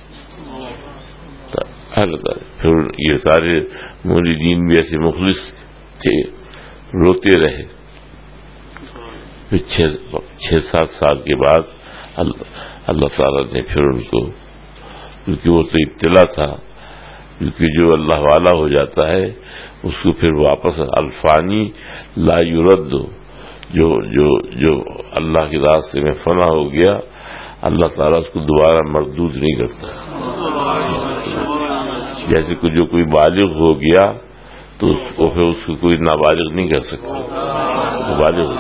Speaker 2: پھر یہ سارے موریدین بھی ایسے مخلص تھے، روتے رہے. پھر چھ سات سال کے بعد اللہ تعالیٰ نے پھر ان کو، کیونکہ وہ تو ابتلا تھا، کیونکہ جو اللہ والا ہو جاتا ہے اس کو پھر واپس الفانی لا یرد، جو جو جو اللہ کے راستے میں فنا ہو گیا اللہ تعالیٰ اس کو دوبارہ مردود نہیں کرتا. جیسے کہ جو کوئی بالغ ہو گیا تو اس کو پھر اس کو کوئی نابالغ نہیں کر سکتا، بالغ.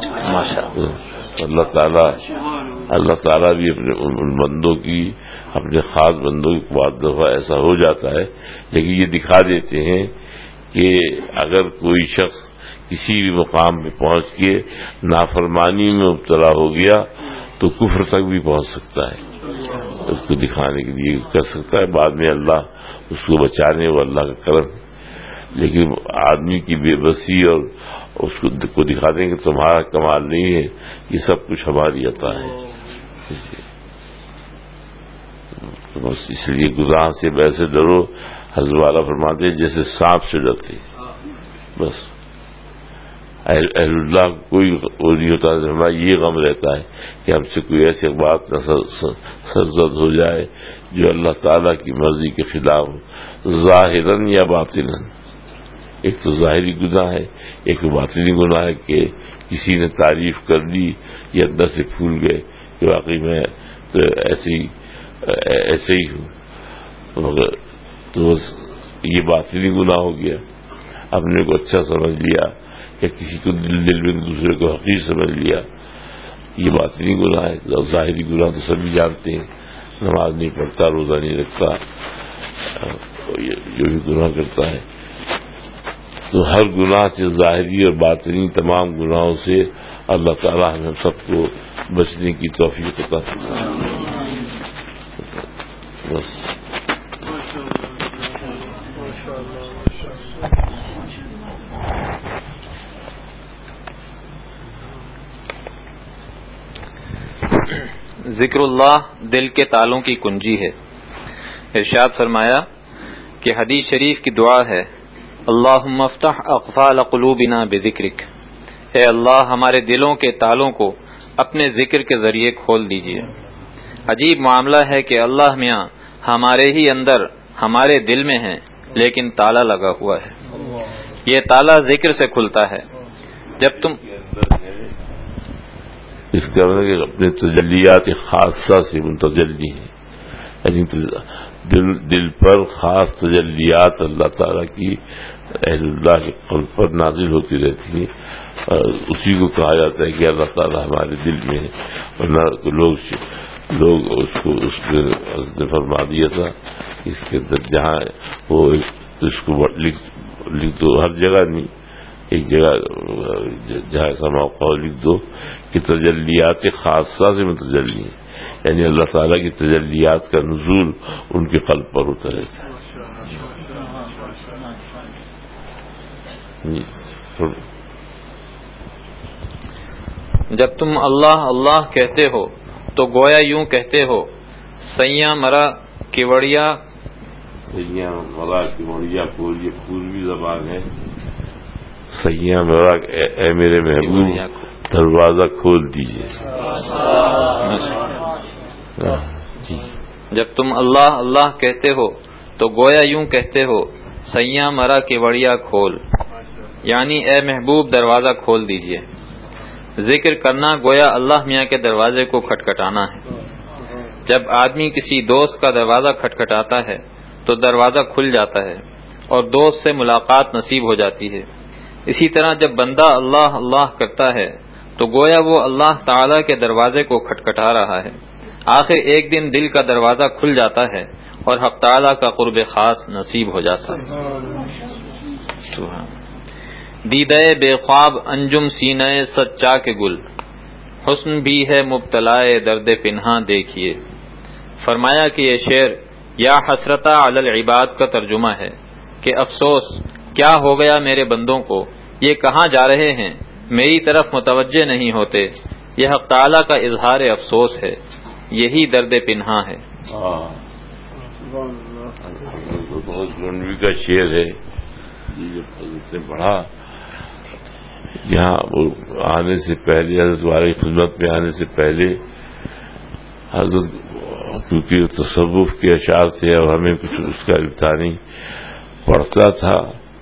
Speaker 2: اللہ تعالیٰ اللہ تعالیٰ بھی اپنے ان بندوں کی، اپنے خاص بندوں کی بعض دفعہ ایسا ہو جاتا ہے، لیکن یہ دکھا دیتے ہیں کہ اگر کوئی شخص کسی بھی مقام پہ پہنچ کے نافرمانی میں مبتلا ہو گیا تو کفر تک بھی پہنچ سکتا ہے. اس کو دکھانے کے لیے کر سکتا ہے، بعد میں اللہ اس کو بچانے وہ اللہ کا کرم. لیکن آدمی کی بے بسی اور اس کو دکھا دیں کہ تمہارا کمال نہیں ہے، یہ سب کچھ ہماری عطا ہے. بس اس لیے گناہ سے ویسے ڈرو، حضرت والا فرماتے جیسے سانپ سے ڈرتے. بس اہل اللہ کو کوئی وہ نہیں ہوتا، ہمارا یہ غم رہتا ہے کہ ہم سے کوئی ایسی بات نہ سرزد ہو جائے جو اللہ تعالیٰ کی مرضی کے خلاف ہو، ظاہراً یا باطناً. ایک تو ظاہری گناہ ہے، ایک باطنی گناہ ہے کہ کسی نے تعریف کر دی یا اندر سے پھول گئے کہ واقعی میں تو ایسے ہی ایسے ہی ہوں. تو یہ باطنی گناہ ہو گیا. اپنے کو اچھا سمجھ لیا یا کسی کو دل دل میں دوسرے کو حقیر سمجھ لیا، یہ باطنی گناہ ہے. ظاہری گناہ تو سبھی جانتے ہیں، نماز نہیں پڑھتا، روزہ نہیں رکھتا، جو بھی گناہ کرتا ہے. تو ہر گناہ سے، ظاہری اور باطنی تمام گناہوں سے اللہ تعالیٰ ہمیں سب کو بچنے کی توفیق عطا فرمائے. بس
Speaker 3: ذکر اللہ دل کے تالوں کی کنجی ہے. ارشاد فرمایا کہ حدیث شریف کی دعا ہے، اللہم افتح اقفال قلوبنا بذکرک، اے اللہ ہمارے دلوں کے تالوں کو اپنے ذکر کے ذریعے کھول دیجئے. عجیب معاملہ ہے کہ اللہ میاں ہمارے ہی اندر ہمارے دل میں ہیں لیکن تالا لگا ہوا ہے. یہ تالا ذکر سے کھلتا ہے. جب تم
Speaker 2: اس کا مطلب اپنے تجلیات خاصہ سے متجلی ہیں، یعنی دل دل پر خاص تجلیات اللہ تعالیٰ کی اہل اللہ کے قلب پر نازل ہوتی رہتی ہیں، اور اسی کو کہا جاتا ہے کہ اللہ تعالیٰ ہمارے دل میں ہے. ورنہ لوگ لوگ اس کو اس نے فرما دیا تھا اس کے اندر جہاں وہ اس کو لکھ لکھ دو، ہر جگہ نہیں، ایک جگہ جہاں ایسا موقع ہو لکھ دو کہ تجلیات خاصہ سے متجلی ہیں، یعنی اللہ تعالیٰ کی تجلیات کا نزول ان کے قلب پر ہوتا رہتا ہے.
Speaker 3: جب تم اللہ اللہ کہتے ہو تو گویا یوں کہتے ہو، سیاں مرا کیوڑیا.
Speaker 2: سیاں مرا کیوڑیا پھول، یہ پھول بھی زبان ہے. سیاں مرا اے میرے محبوب دروازہ کھول دیجیے.
Speaker 3: جب تم اللہ اللہ کہتے ہو تو گویا یوں کہتے ہو، سیاں مرا کیوڑیا کھول، یعنی اے محبوب دروازہ کھول دیجیے. ذکر کرنا گویا اللہ میاں کے دروازے کو کھٹکھٹانا ہے۔ جب آدمی کسی دوست کا دروازہ کھٹکھٹاتا ہے تو دروازہ کھل جاتا ہے اور دوست سے ملاقات نصیب ہو جاتی ہے۔ اسی طرح جب بندہ اللہ اللہ کرتا ہے تو گویا وہ اللہ تعالی کے دروازے کو کھٹکھٹا رہا ہے۔ آخر ایک دن دل کا دروازہ کھل جاتا ہے اور حق تعالی کا قرب خاص نصیب ہو جاتا ہے۔ دیدہ بے خواب انجم سینہ سچا کے گل، حسن بھی ہے مبتلائے درد پنہاں دیکھیے۔ فرمایا کہ یہ شعر یا حسرتا علی العباد کا ترجمہ ہے کہ افسوس کیا ہو گیا میرے بندوں کو، یہ کہاں جا رہے ہیں، میری طرف متوجہ نہیں ہوتے۔ یہ حق تعالی کا اظہار افسوس ہے، یہی درد پنہاں ہے۔
Speaker 2: بہت گنڈوی کا شعر ہے یہ جب حضرت نے پڑھا، یہاں آنے سے پہلے، حضرت والی خدمت میں آنے سے پہلے حضرت کیونکہ تصوف کے اشعار تھے اور ہمیں کچھ اس کا علم نہیں، پڑھتا تھا،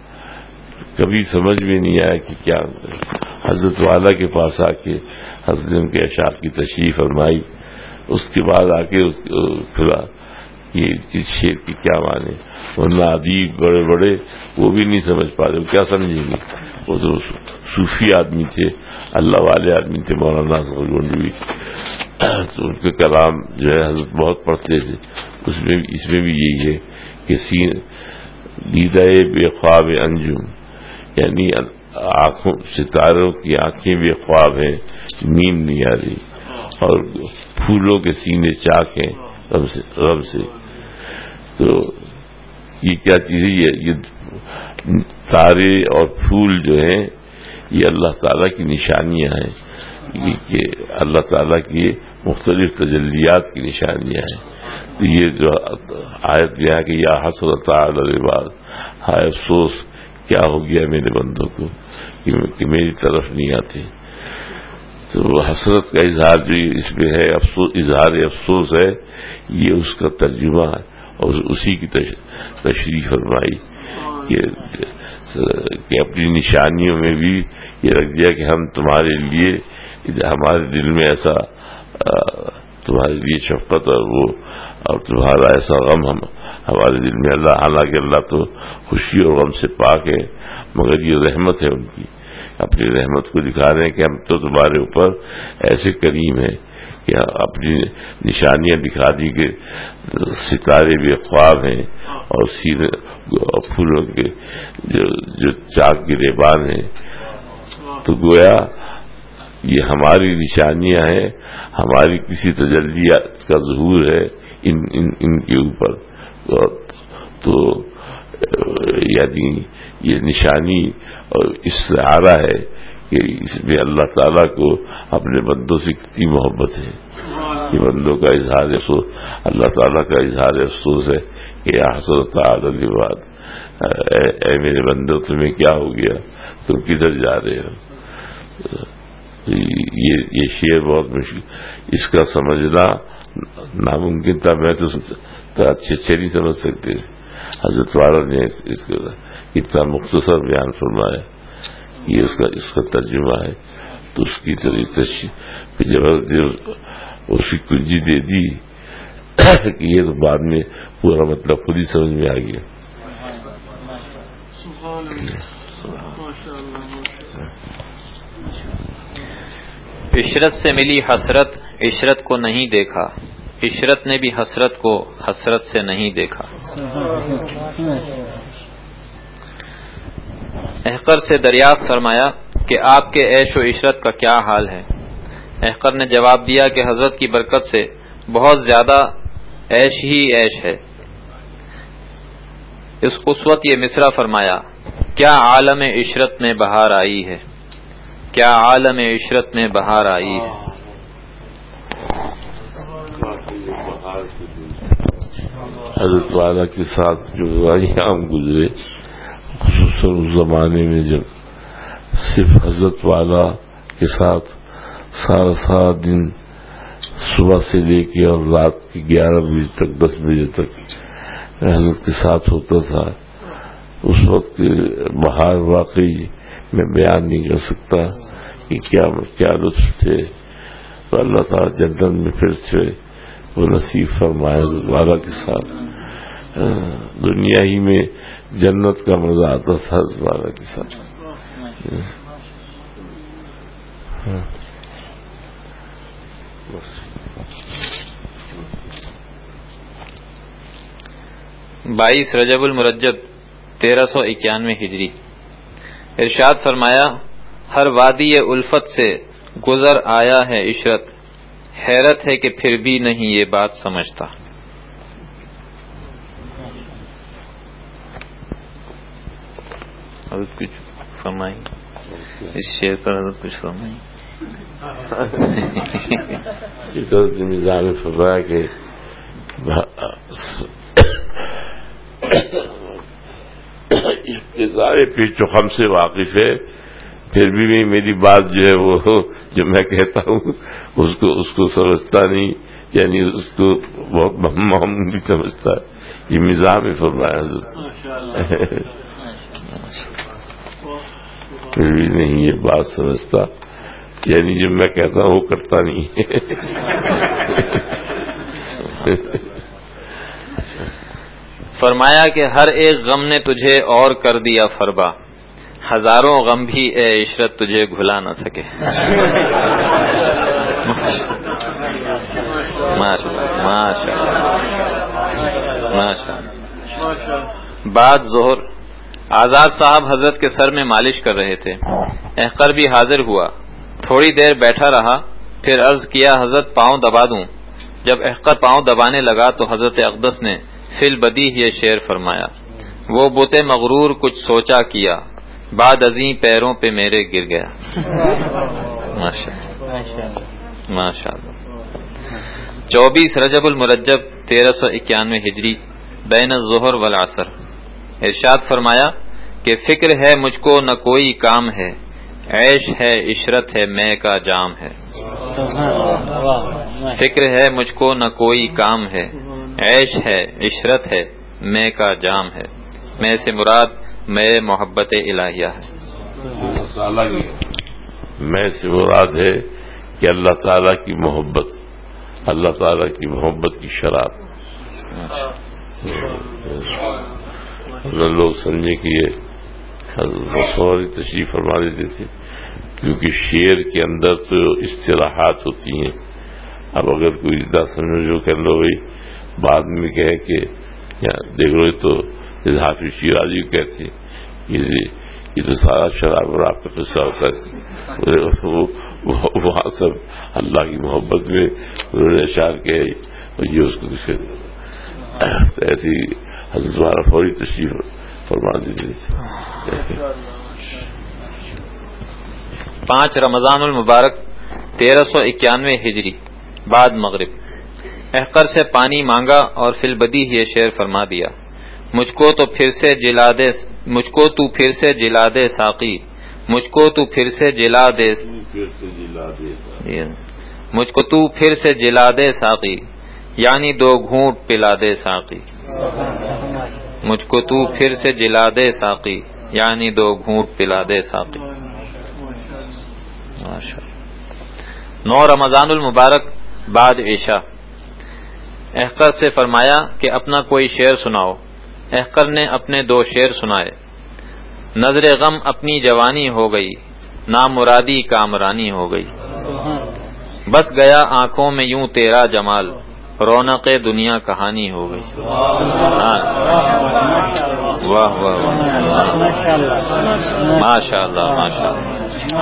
Speaker 2: کبھی سمجھ میں نہیں آیا کہ کیا۔ حضرت والا کے پاس آ کے حضرت ان کے اشعار کی تشریح فرمائی، اس کے بعد آ کے کھلا کہ اس شعر کی کیا معنی، ورنہ ادیب بڑے بڑے وہ بھی نہیں سمجھ پاتے، وہ کیا سمجھیں گے، وہ تو صوفی آدمی تھے، اللہ والے آدمی تھے مولانا اصغر گنڈوی، تو ان کے کلام جو ہے حضرت بہت پڑھتے تھے۔ اس میں اس میں بھی یہی ہے کہ سین دیدہ بے خواب انجم، یعنی آنکھوں ستاروں کی آنکھیں بے خواب ہیں، نیند نہیں آ رہی، اور پھولوں کے سینے چاک ہیں غم سے۔ تو یہ کیا چیز ہے، یہ تارے اور پھول جو ہیں یہ اللہ تعالیٰ کی نشانیاں ہیں، کہ اللہ تعالیٰ کی مختلف تجلیات کی نشانیاں ہیں۔ تو یہ جو آیت میں ہے کہ یا حسرت علی العباد، ہائے افسوس کیا ہو گیا میرے بندوں کو کہ میری طرف نہیں آتے۔ تو حسرت کا اظہار جو اس میں ہے، افسوس، اظہار افسوس ہے، یہ اس کا ترجمہ ہے اور اسی کی تشریح فرمائی کہ کہ اپنی نشانیوں میں بھی یہ رکھ دیا کہ ہم تمہارے لیے، ہمارے دل میں ایسا تمہارے لیے شفقت اور وہ اور تمہارا ایسا غم ہم ہمارے دل میں، اللہ حالانکہ اللہ تو خوشی اور غم سے پاک ہے، مگر یہ رحمت ہے ان کی، اپنی رحمت کو دکھا رہے ہیں کہ ہم تو تمہارے اوپر ایسے کریم ہیں کہ اپنی نشانیاں دکھا دی کہ ستارے بے خواب ہیں اور سینے پھولوں کے جو جو چاک گریبان ہیں۔ تو گویا یہ ہماری نشانیاں ہیں، ہماری کسی تجلیات کا ظہور ہے ان ان ان کے اوپر۔ تو یعنی یہ نشانی اور استعارہ ہے کہ اس میں اللہ تعالیٰ کو اپنے بندوں سے کتنی محبت ہے، یہ بندوں کا اظہار افسوس، اللہ تعالیٰ کا اظہار افسوس ہے کہ یا حسرت علی العباد، اے, اے میرے بندوں تمہیں کیا ہو گیا، تم کدھر جا رہے ہو۔ یہ یہ شعر بہت مشکل، اس کا سمجھنا ناممکن تھا، میں تو اچھے اچھے نہیں سمجھ سکتے۔ حضرت والا نے اس کو اتنا مختصر بیان فرمایا، یہ اس کا اس کا ترجمہ ہے، تو اس کی تشریح جب اس کی کنجی دے دی کہ یہ تو بعد میں پورا مطلب خود ہی سمجھ میں آ گیا۔
Speaker 3: عشرت سے ملی حسرت، عشرت کو نہیں دیکھا، عشرت نے بھی حسرت کو حسرت سے نہیں دیکھا۔ احقر سے دریافت فرمایا کہ آپ کے عیش و عشرت کا کیا حال ہے؟ احقر نے جواب دیا کہ حضرت کی برکت سے بہت زیادہ عیش ہی عیش ہے۔ اس وقت یہ مصرع فرمایا، کیا عالم عشرت میں بہار آئی ہے، کیا عالم عشرت میں بہار آئی ہے۔
Speaker 2: حضرت والا کے ساتھ جو ایام گزرے، خصوصاً اس زمانے میں جب صرف حضرت والا کے ساتھ سارا سارا دن صبح سے لے کے اور رات کے گیارہ بجے تک دس بجے تک حضرت کے ساتھ ہوتا تھا، اس وقت بہار واقعی میں بیان نہیں کر سکتا کہ کیا کیا لطف تھے. تو اللہ تعالیٰ جنت میں پھر سے وہ نصیب فرمائے والا کے ساتھ. دنیا ہی میں جنت کا مزہ آتا تھا والا کے ساتھ.
Speaker 3: بائیس رجب المرجب تیرہ سو اکیانوے ہجری. ارشاد فرمایا ہر وادی الفت سے گزر آیا ہے عشرت، حیرت ہے کہ پھر بھی نہیں یہ بات سمجھتا. اور کچھ فرمائیں اس شعر پر، حضرت کچھ فرمائیں.
Speaker 2: نظام فرمایا کہ سارے پیچ و خم سے واقف ہے، پھر بھی میں میری بات جو ہے وہ جو میں کہتا ہوں اس کو اس کو سمجھتا نہیں، یعنی اس کو بہت معمولی سمجھتا. یہ مزاح میں فرمایا حضرت. پھر بھی نہیں یہ بات سمجھتا، یعنی جو میں کہتا ہوں وہ کرتا نہیں.
Speaker 3: فرمایا کہ ہر ایک غم نے تجھے اور کر دیا فربا، ہزاروں غم بھی اے عشرت تجھے بھلا نہ سکے. بعد ظہر آزاد صاحب حضرت کے سر میں مالش کر رہے تھے. احقر بھی حاضر ہوا، تھوڑی دیر بیٹھا رہا، پھر عرض کیا حضرت پاؤں دبا دوں. جب احقر پاؤں دبانے لگا تو حضرت اقدس نے فی البدی یہ شعر فرمایا، وہ بت مغرور کچھ سوچا کیا، بعد ازیں پیروں پہ میرے گر گیا. ماشاء اللہ. چوبیس رجب المرجب تیرہ سو اکیانوے ہجری بین الظہر والعصر. ارشاد فرمایا کہ فکر ہے مجھ کو نہ کوئی کام ہے، عیش ہے عشرت ہے میں کا جام ہے. فکر ہے مجھ کو نہ کوئی کام ہے، عیش ہے عشرت ہے میں کا جام ہے. میں سے مراد میں محبت الہیہ ہے.
Speaker 2: میں سے مراد ہے کہ اللہ تعالیٰ کی محبت، اللہ تعالیٰ کی محبت کی شراب. لوگ سمجھے کہ یہ فوری تشریف فرما دیتے تھے، کیونکہ شعر کے اندر تو اصطلاحات ہوتی ہیں. اب اگر کوئی نہ سمجھو جو کر لو بھائی بعد میں کہے کہ دیکھ لو تو حافظ شیرازی کہتے ہیں یہ تو سارا شراب اور آپ کا قصہ ہوتا ہے. وہاں سب اللہ کی محبت میں انہوں نے اشعار کہے یہ اس کو کچھ ایسی حضرت ہمارا فوری تشریف فرما دیتے تھے.
Speaker 3: پانچ رمضان المبارک تیرہ سو اکیانوے ہجری بعد مغرب. احقر سے پانی مانگا اور فی البدی یہ شعر فرما دیا، مجھ کو تو پھر سے جلا دے، مجھ کو تو پھر سے جلا دے ساقی، مجھ کو تو پھر سے جلا دے، مجھ کو تو پھر سے جلا دے ساقی، یعنی دو گھونٹ پلا دے ساقی. مجھ کو تو پھر سے جلا دے ساقی، یعنی دو گھونٹ پلا دے ساقی. نو رمضان المبارک بعد عشاء. احقر سے فرمایا کہ اپنا کوئی شعر سناؤ. احقر نے اپنے دو شعر سنائے. نظر غم اپنی جوانی ہو گئی، نامرادی کامرانی ہو گئی. بس گیا آنکھوں میں یوں تیرا جمال، رونق دنیا کہانی ہو گئی. واہ واہ ماشاء اللہ ماشاء اللہ.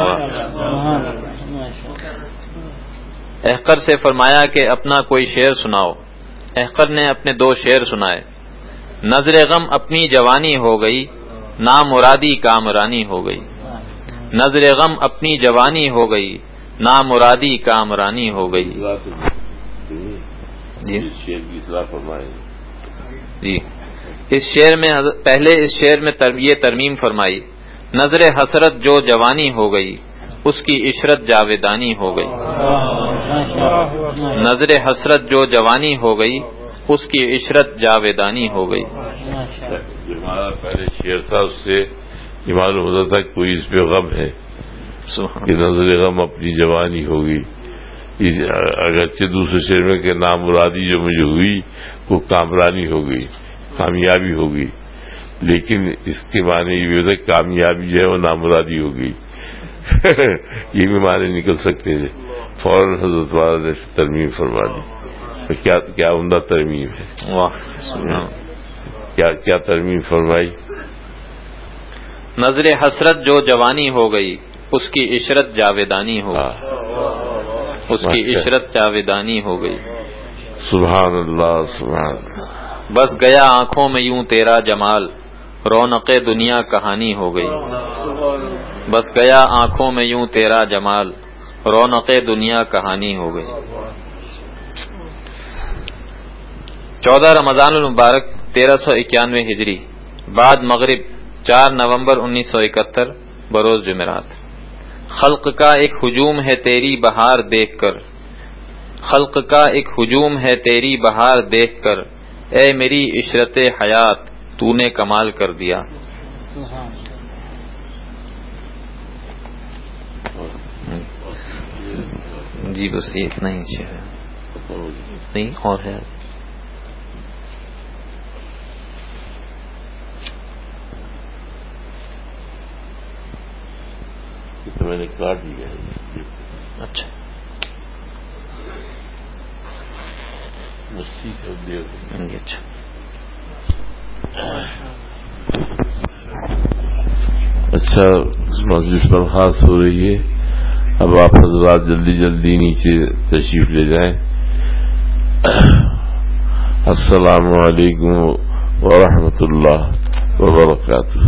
Speaker 3: احقر سے فرمایا کہ اپنا کوئی شعر سناؤ. احقر نے اپنے دو شعر سنائے. نظر غم اپنی جوانی ہو گئی، نامرادی کامرانی ہو گئی. نظر غم اپنی جوانی ہو گئی، نامرادی کامرانی ہو گئی. جی جی اس شعر میں پہلے اس شعر میں یہ ترمیم فرمائی، نظر حسرت جو جوانی ہو گئی، اس کی عشرت جاویدانی ہو گئی. نظر حسرت جو جوانی ہو گئی، اس کی عشرت جاویدانی ہو گئی.
Speaker 2: جو ہمارا پہلے شعر تھا اس سے یہ معلوم ہوتا تھا کوئی اس پہ غم ہے، کہ نظر غم اپنی جوانی ہوگی. اگرچہ دوسرے شعر میں کہ نامرادی جو مجھے ہوئی وہ کامرانی ہو گئی، کامیابی ہو گئی، لیکن اس کے معنی یہ ہوتا ہے کامیابی جو ہے وہ نامرادی ہو گئی. یہ بھی معنی نکل سکتے تھے. فوراً حضرت والا نے ترمیم فرما دی. کیا کیا عمدہ ترمیم ہے. واہ کیا کیا ترمیم فرمائی.
Speaker 3: نظر حسرت جو جوانی ہو گئی اس کی عشرت جاویدانی ہو گئی، اس کی عشرت جاویدانی ہو گئی.
Speaker 2: سبحان اللہ سبحان اللہ.
Speaker 3: بس گیا آنکھوں میں یوں تیرا جمال، رونق دنیا کہانی ہو گئی. بس گیا آنکھوں میں یوں تیرا جمال، رونق دنیا کہانی ہو گئی. چودہ رمضان المبارک تیرہ سو اکیانوے ہجری، بعد مغرب چار نومبر انیس سو اکہتر بروز جمعرات. خلق کا ایک ہجوم ہے تیری بہار دیکھ کر، خلق کا ایک ہجوم ہے تیری بہار دیکھ کر، اے میری عشرت حیات تو نے کمال کر دیا. جی بس یہ اتنا ہی ہے، نہیں اور ہے.
Speaker 2: تو میں نے کاٹ دیا ہے.
Speaker 3: اچھا اچھا.
Speaker 2: اچھا مجلس برخاست ہو رہی ہے. اب آپ حضرات جلدی جلدی نیچے تشریف لے جائیں. السلام علیکم ورحمۃ اللہ وبرکاتہ.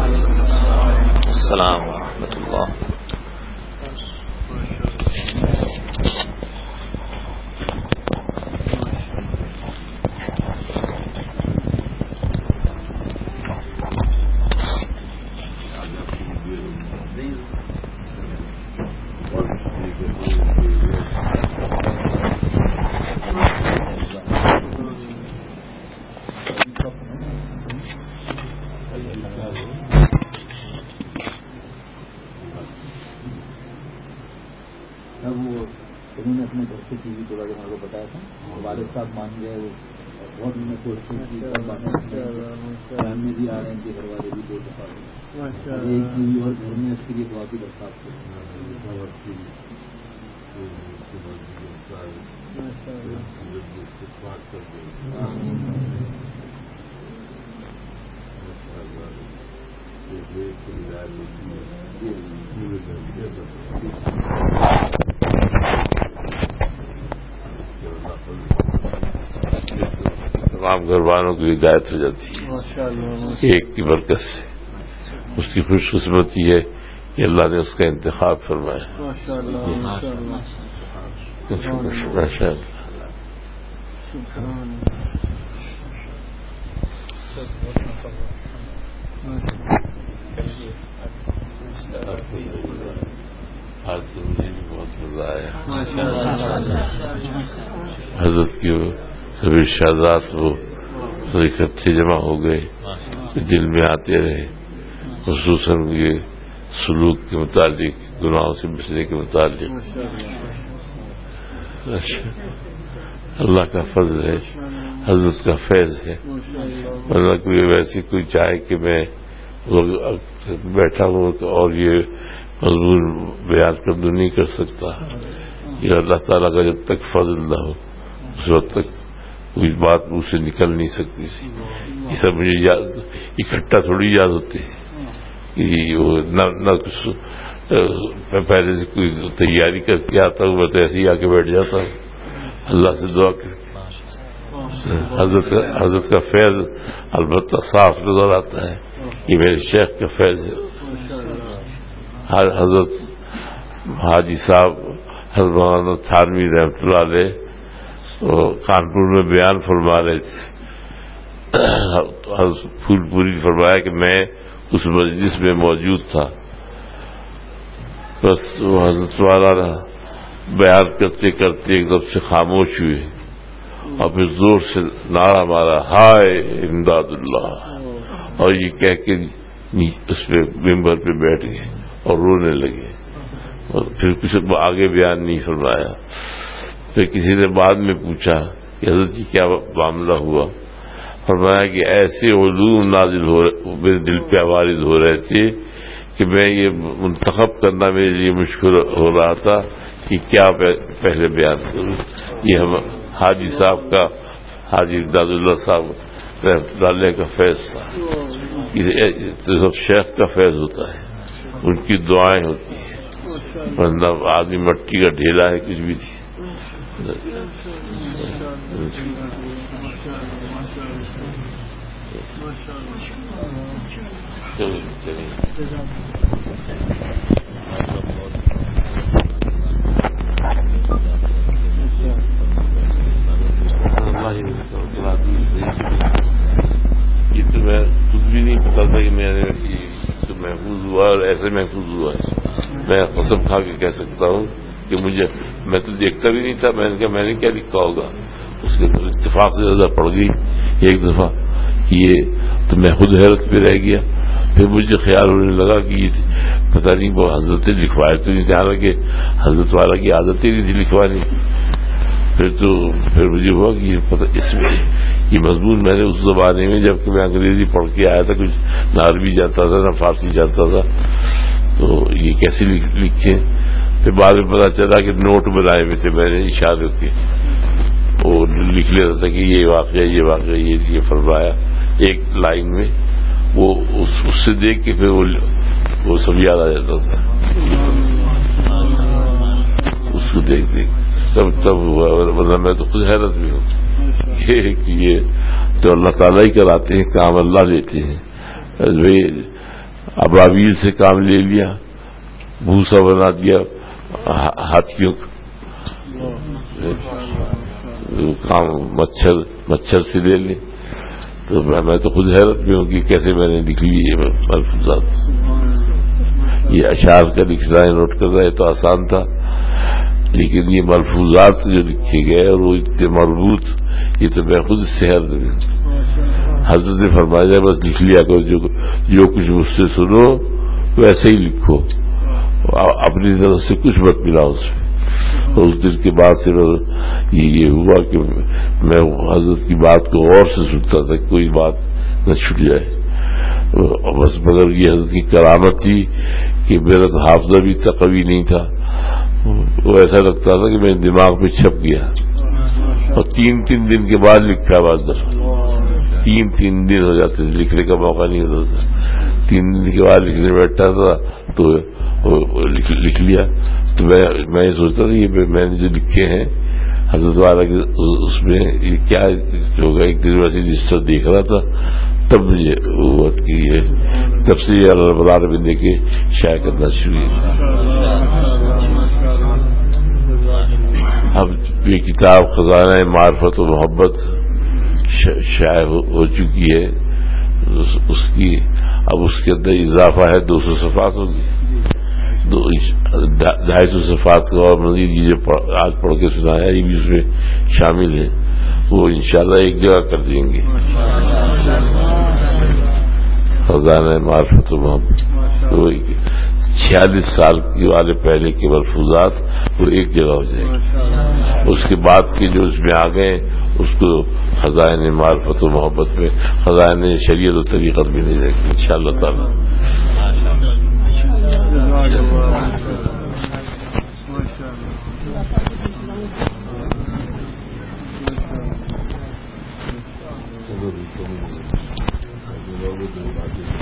Speaker 3: السلام ورحمۃ اللہ.
Speaker 4: انہوں نے اپنے گھر سے ٹی وی توڑا جب کو بتایا تھا، والد صاحب مان گئے. وہ بہت انہوں نے کوشش کی، فیملی میں بھی آ رہے ہیں، ان کے گھر والے بھی دو دفعہ ایک ٹی وی اور گھر میں اس کے لیے بہت ہی درخواست
Speaker 2: تمام گھر والوں کی ہدایت ہو جاتی ہے ایک کی برکت سے. اس کی خوش قسمتی ہے کہ اللہ نے اس کا انتخاب فرمایا. ماشاء اللہ. آج تو مجھے بھی بہت مزہ آیا. حضرت کی سب ارشادات وہ اکٹھے جمع ہو گئے، دل میں آتے رہے، خصوصاً یہ سلوک کے متعلق، گناہوں سے بچنے کے متعلق. اللہ کا فضل ہے، حضرت کا فیض ہے. ورنہ کوئی ویسے کوئی چاہے کہ میں بیٹھا ہوں اور یہ مضمون بیان کر دوں، نہیں کر سکتا. یہ اللہ تعالیٰ کا جب تک فضل نہ ہو اس وقت تک کوئی بات مجھ سے نکل نہیں سکتی تھی. یہ سب مجھے یاد اکٹھا تھوڑی یاد ہوتی ہے کہ وہ نہ کچھ میں پہلے سے کوئی تیاری کر کے آتا ہوں، میں تو ایسے ہی آ کے بیٹھ جاتا ہوں اللہ سے دعا کر کے. حضرت حضرت کا فیض البتہ صاف نظر آتا ہے. یہ میرے شیخ کا فیض ہے. حضرت حاجی صاحب حضرت مولانا تھانوی رحمۃ اللہ علیہ کانپور میں بیان فرما رہے تھے. پھول پوری فرمایا کہ میں اس مجلس میں موجود تھا. بس وہ حضرت والا بیان کرتے کرتے ایک دم سے خاموش ہوئے اور پھر زور سے نعرہ مارا، ہائے امداد اللہ، اور یہ کہہ کے اس پہ ممبر پہ بیٹھ گئے اور رونے لگے. اور پھر کچھ آگے بیان نہیں فرمایا. پھر کسی نے بعد میں پوچھا کہ حضرت جی کیا معاملہ ہوا؟ فرمایا کہ ایسے علوم نازل ہو رہے میرے دل پہ وارد ہو رہے تھے کہ میں یہ منتخب کرنا میرے لیے مشکل ہو رہا تھا کہ کیا پہلے بیان کروں. یہ ہم حاجی صاحب کا حاجی امداد اللہ صاحب رحمۃ اللہ کا فیض تھا. سب شیخ کا فیض ہوتا ہے, ان کی دعائیں ہوتی ہیں, ورنہ آدمی مٹی کا ڈھیلا ہے کچھ بھی تھی. یہ تو میں خود بھی نہیں پتا تھا کہ میں نے محفوظ ہوا اور ایسے محفوظ ہوا ہے. میں قسم کھا کے کہہ سکتا ہوں کہ مجھے میں تو دیکھتا بھی نہیں تھا. میں نے کہا میں نے کیا لکھا ہوگا, اس کے اتفاق سے زیادہ پڑ گئی ایک دفعہ یہ تو میں خود حیرت پہ رہ گیا. پھر مجھے خیال ہونے لگا کہ یہ پتہ نہیں وہ حضرت لکھوائے تو نہیں تھے, حالانکہ حضرت والا کی عادت ہی نہیں تھی لکھوانی. پھر تو پھر مجھے ہوا کہ یہ پتہ اس میں یہ مضمون میں نے اس زمانے میں جب کہ میں انگریزی پڑھ کے آیا تھا, کچھ نہ عربی جانتا تھا نہ فارسی جانتا تھا, تو یہ کیسے لکھے. پھر بعد میں پتا چلا کہ نوٹ بنائے ہوئے تھے میں نے اشارے کے, وہ لکھ لیتا تھا کہ یہ واقعہ یہ واقعہ یہ یہ فرمایا ایک لائن میں, وہ اس, اس سے دیکھ کے پھر وہ, وہ سب یاد آ جاتا تھا اس کو دیکھ دیکھ تب تب ہوا. ورنہ میں تو خود حیرت بھی ہوں کہ یہ تو اللہ تعالیٰ ہی کراتے ہیں کام, اللہ دیتے ہیں. بھائی ابابیل سے کام لے لیا, بھوسا بنا دیا ہاتھیوں کا کام, مچھر مچھر سے لے لیں. تو میں تو خود حیرت بھی ہوں کہ کیسے میں نے لکھ لی یہ ملفوظات. یہ اشعار کا لکھنا ہے, نوٹ کرنا ہے تو آسان تھا, لیکن یہ ملفوظات جو لکھے گئے اور وہ اتنے مربوط, یہ تو میں خود سے حیرت. حضرت نے فرمایا بس لکھ لیا کرو, جو جو کچھ مجھ سے سنو ویسے ہی لکھو, اپنی طرف سے کچھ مت ملاؤ اس میں. اور اس دن کے بعد سے یہ ہوا کہ میں حضرت کی بات کو اور سے سنتا تھا, کوئی بات نہ چھوٹ جائے. بس مگر یہ حضرت کی کرامت تھی کہ میرا حافظہ بھی اتنا قوی نہیں تھا, وہ ایسا لگتا تھا کہ میرے دماغ میں چھپ گیا, اور تین تین دن کے بعد لکھا بعض دفعہ, تین تین دن ہو جاتے تھے, لکھنے کا موقع نہیں ہوتا تھا. تین دن کے بعد لکھنے بیٹھا تھا تو لکھ لیا. تو میں میں یہ سوچتا تھا یہ میں نے جو لکھے ہیں حضرت والا کے اس میں کیا ہوگا. ایک دن ویسے رجسٹر دیکھ رہا تھا تب مجھے وہ تب سے یہ اللہ رب العالمین نے کے شائع کرنا شروع کیا. اب یہ کتاب خزانہ معرفت و محبت شائع ہو چکی ہے, اس کی اب اس کے اندر اضافہ ہے دو سو صفحات ہوگی, ڈھائی سو صفحات کا, اور مزید یہ جو آج پڑھ کے سنایا یہ بھی اس میں شامل ہے. وہ انشاءاللہ ایک جگہ کر دیں گے خزانہ معرفت و محبت. تو چھیالیس سال کے والے پہلے کے ملفوظات وہ ایک جگہ ہو جائے گی. اس کے بعد کے جو اس میں آ گئے اس کو خزائن معرفت و محبت میں خزائن شریعت و طریقت بھی نہیں رہے گی انشاءاللہ تعالی. چلو